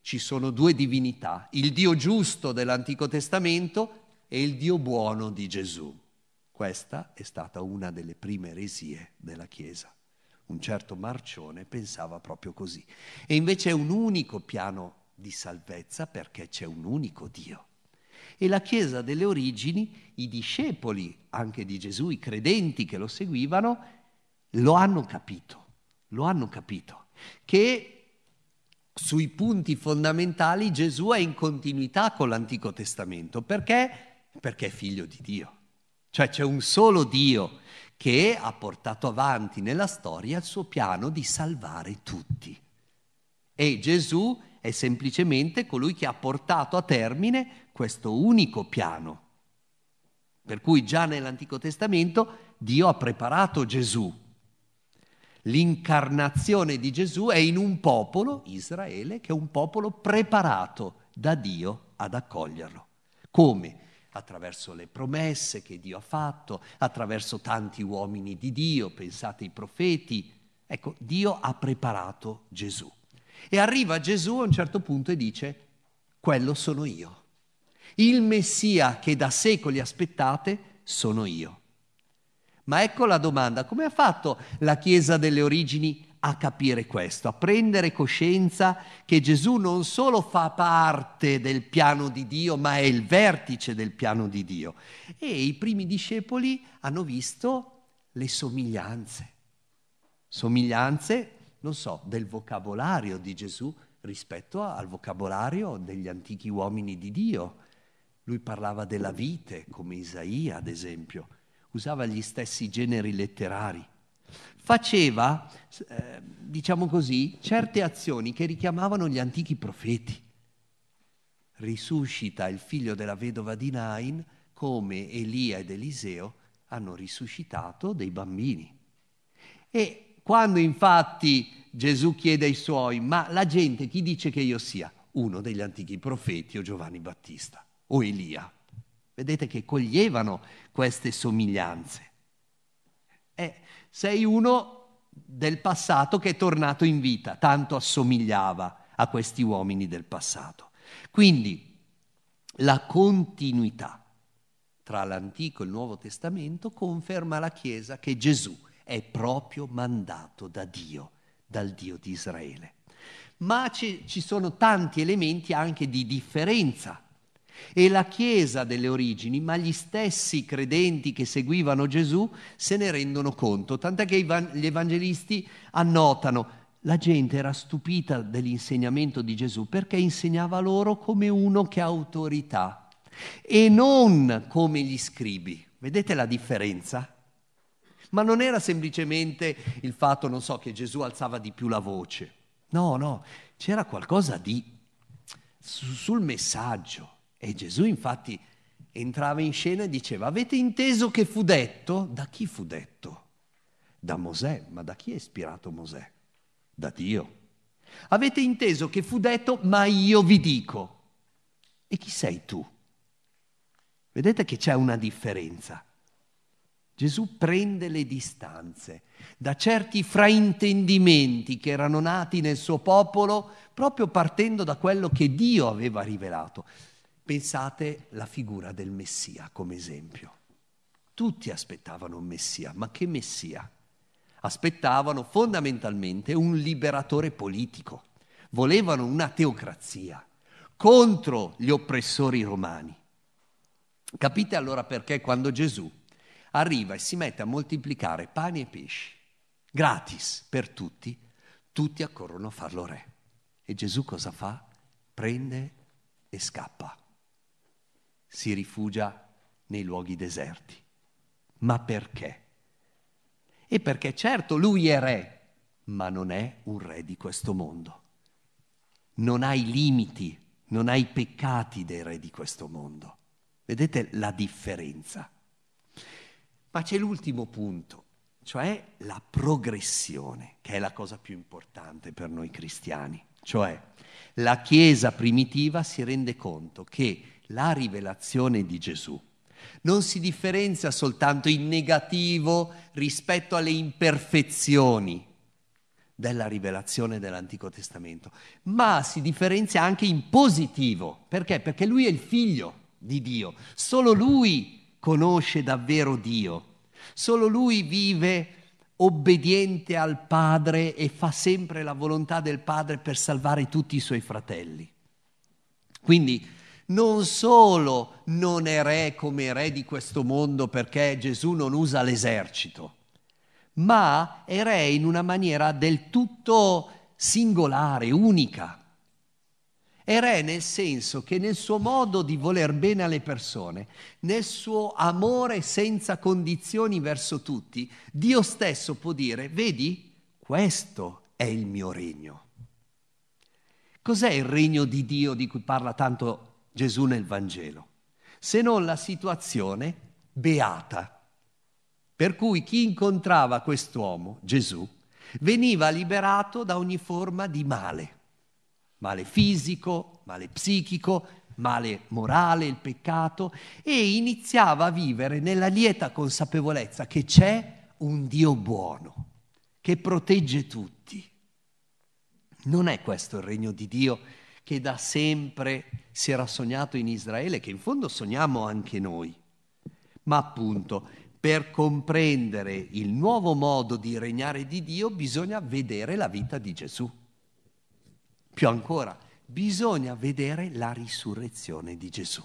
ci sono due divinità, il Dio giusto dell'Antico Testamento e il Dio buono di Gesù. Questa è stata una delle prime eresie della Chiesa. Un certo Marcione pensava proprio così. E invece è un unico piano di salvezza perché c'è un unico Dio. E la Chiesa delle origini, i discepoli anche di Gesù, i credenti che lo seguivano, lo hanno capito, lo hanno capito, che sui punti fondamentali Gesù è in continuità con l'Antico Testamento. Perché? Perché è figlio di Dio. Cioè c'è un solo Dio che ha portato avanti nella storia il suo piano di salvare tutti. E Gesù è semplicemente colui che ha portato a termine questo unico piano. Per cui già nell'Antico Testamento Dio ha preparato Gesù. L'incarnazione di Gesù è in un popolo, Israele, che è un popolo preparato da Dio ad accoglierlo. Come? Attraverso le promesse che Dio ha fatto, attraverso tanti uomini di Dio, pensate ai profeti. Ecco, Dio ha preparato Gesù. E arriva Gesù a un certo punto e dice: quello sono io. Il Messia che da secoli aspettate sono io. Ma ecco la domanda: come ha fatto la Chiesa delle origini a capire questo, a prendere coscienza che Gesù non solo fa parte del piano di Dio, ma è il vertice del piano di Dio? E i primi discepoli hanno visto le somiglianze. Somiglianze, non so, del vocabolario di Gesù rispetto al vocabolario degli antichi uomini di Dio. Lui parlava della vite, come Isaia, ad esempio. Usava gli stessi generi letterari. Faceva, eh, diciamo così, certe azioni che richiamavano gli antichi profeti. Risuscita il figlio della vedova di Nain, come Elia ed Eliseo hanno risuscitato dei bambini. E quando infatti Gesù chiede ai suoi: ma la gente chi dice che io sia? Uno degli antichi profeti, o Giovanni Battista, o Elia. Vedete che coglievano queste somiglianze. Eh, sei uno del passato che è tornato in vita, tanto assomigliava a questi uomini del passato. Quindi la continuità tra l'Antico e il Nuovo Testamento conferma alla Chiesa che Gesù è proprio mandato da Dio, dal Dio di Israele. Ma ci, ci sono tanti elementi anche di differenza. E la Chiesa delle origini, ma gli stessi credenti che seguivano Gesù se ne rendono conto, tant'è che gli evangelisti annotano: la gente era stupita dell'insegnamento di Gesù perché insegnava loro come uno che ha autorità e non come gli scribi. Vedete la differenza? Ma non era semplicemente il fatto, non so, che Gesù alzava di più la voce. No, no, c'era qualcosa di sul messaggio. E Gesù infatti entrava in scena e diceva: avete inteso che fu detto? Da chi fu detto? Da Mosè. Ma da chi è ispirato Mosè? Da Dio. Avete inteso che fu detto: ma io vi dico. E chi sei tu? Vedete che c'è una differenza. Gesù prende le distanze da certi fraintendimenti che erano nati nel suo popolo proprio partendo da quello che Dio aveva rivelato. Pensate la figura del Messia come esempio. Tutti aspettavano un Messia, ma che Messia? Aspettavano fondamentalmente un liberatore politico. Volevano una teocrazia contro gli oppressori romani. Capite allora perché quando Gesù arriva e si mette a moltiplicare pani e pesci, gratis per tutti, tutti accorrono a farlo re. E Gesù cosa fa? Prende e scappa. Si rifugia nei luoghi deserti. Ma perché? E perché certo lui è re, ma non è un re di questo mondo. Non ha i limiti, non ha i peccati dei re di questo mondo. Vedete la differenza? Ma c'è l'ultimo punto, cioè la progressione, che è la cosa più importante per noi cristiani. Cioè la Chiesa primitiva si rende conto che la rivelazione di Gesù non si differenzia soltanto in negativo rispetto alle imperfezioni della rivelazione dell'Antico Testamento, ma si differenzia anche in positivo. Perché? Perché lui è il figlio di Dio, solo lui conosce davvero Dio, solo lui vive obbediente al Padre e fa sempre la volontà del Padre per salvare tutti i suoi fratelli. Quindi non solo non è re come re di questo mondo perché Gesù non usa l'esercito, ma è re in una maniera del tutto singolare, unica. È re nel senso che nel suo modo di voler bene alle persone, nel suo amore senza condizioni verso tutti, Dio stesso può dire: vedi, questo è il mio regno. Cos'è il regno di Dio di cui parla tanto Gesù nel Vangelo? Se non la situazione beata, per cui chi incontrava quest'uomo, Gesù, veniva liberato da ogni forma di male. Male fisico, male psichico, male morale, il peccato, e iniziava a vivere nella lieta consapevolezza che c'è un Dio buono, che protegge tutti. Non è questo il regno di Dio che da sempre si era sognato in Israele, che in fondo sogniamo anche noi, ma appunto per comprendere il nuovo modo di regnare di Dio bisogna vedere la vita di Gesù. Più ancora, bisogna vedere la risurrezione di Gesù.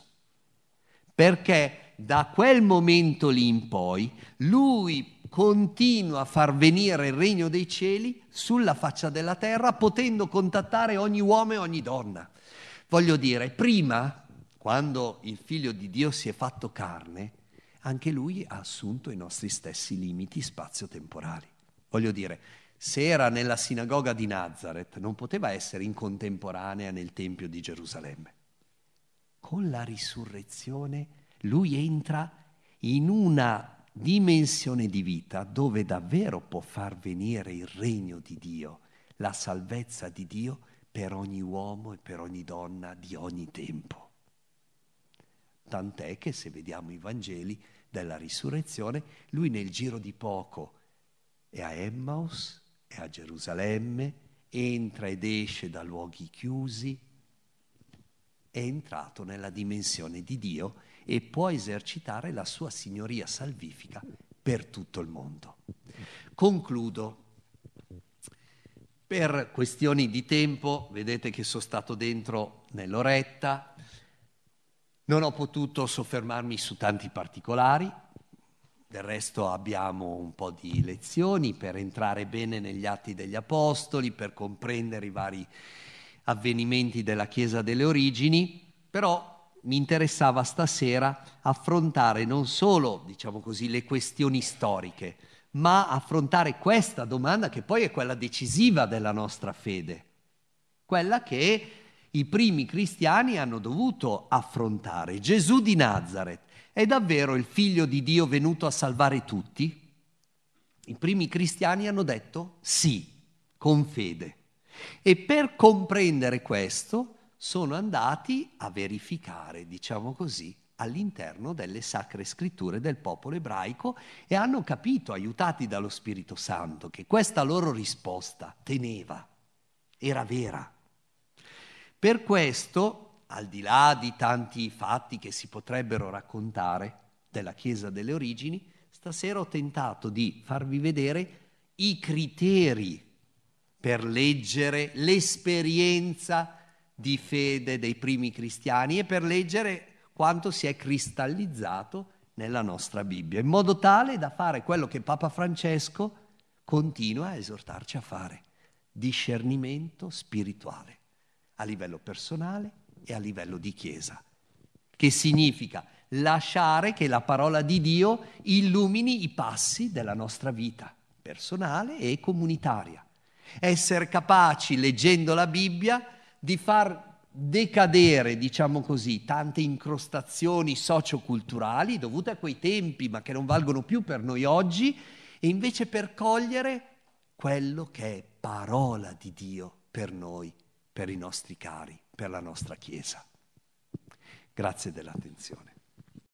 Perché da quel momento lì in poi, lui continua a far venire il regno dei cieli sulla faccia della terra, potendo contattare ogni uomo e ogni donna. Voglio dire, prima, quando il Figlio di Dio si è fatto carne, anche lui ha assunto i nostri stessi limiti spazio-temporali. Voglio dire, se era nella sinagoga di Nazareth, non poteva essere in contemporanea nel Tempio di Gerusalemme. Con la risurrezione lui entra in una dimensione di vita dove davvero può far venire il regno di Dio, la salvezza di Dio per ogni uomo e per ogni donna di ogni tempo. Tant'è che se vediamo i Vangeli della risurrezione, lui nel giro di poco è a Emmaus, è a Gerusalemme, entra ed esce da luoghi chiusi, è entrato nella dimensione di Dio e può esercitare la sua signoria salvifica per tutto il mondo. Concludo. Per questioni di tempo, vedete che sono stato dentro nell'oretta, non ho potuto soffermarmi su tanti particolari. Del resto abbiamo un po' di lezioni per entrare bene negli Atti degli Apostoli, per comprendere i vari avvenimenti della Chiesa delle origini, però mi interessava stasera affrontare non solo, diciamo così, le questioni storiche, ma affrontare questa domanda che poi è quella decisiva della nostra fede, quella che i primi cristiani hanno dovuto affrontare. Gesù di Nazareth è davvero il Figlio di Dio venuto a salvare tutti? I primi cristiani hanno detto sì, con fede. E per comprendere questo sono andati a verificare, diciamo così, all'interno delle sacre scritture del popolo ebraico e hanno capito, aiutati dallo Spirito Santo, che questa loro risposta teneva, era vera. Per questo, al di là di tanti fatti che si potrebbero raccontare della Chiesa delle origini, stasera ho tentato di farvi vedere i criteri per leggere l'esperienza di fede dei primi cristiani e per leggere quanto si è cristallizzato nella nostra Bibbia, in modo tale da fare quello che Papa Francesco continua a esortarci a fare: discernimento spirituale, a livello personale e a livello di Chiesa, che significa lasciare che la parola di Dio illumini i passi della nostra vita personale e comunitaria. Essere capaci, leggendo la Bibbia, di far decadere, diciamo così, tante incrostazioni socioculturali dovute a quei tempi, ma che non valgono più per noi oggi, e invece per cogliere quello che è parola di Dio per noi, per i nostri cari, per la nostra Chiesa. Grazie dell'attenzione.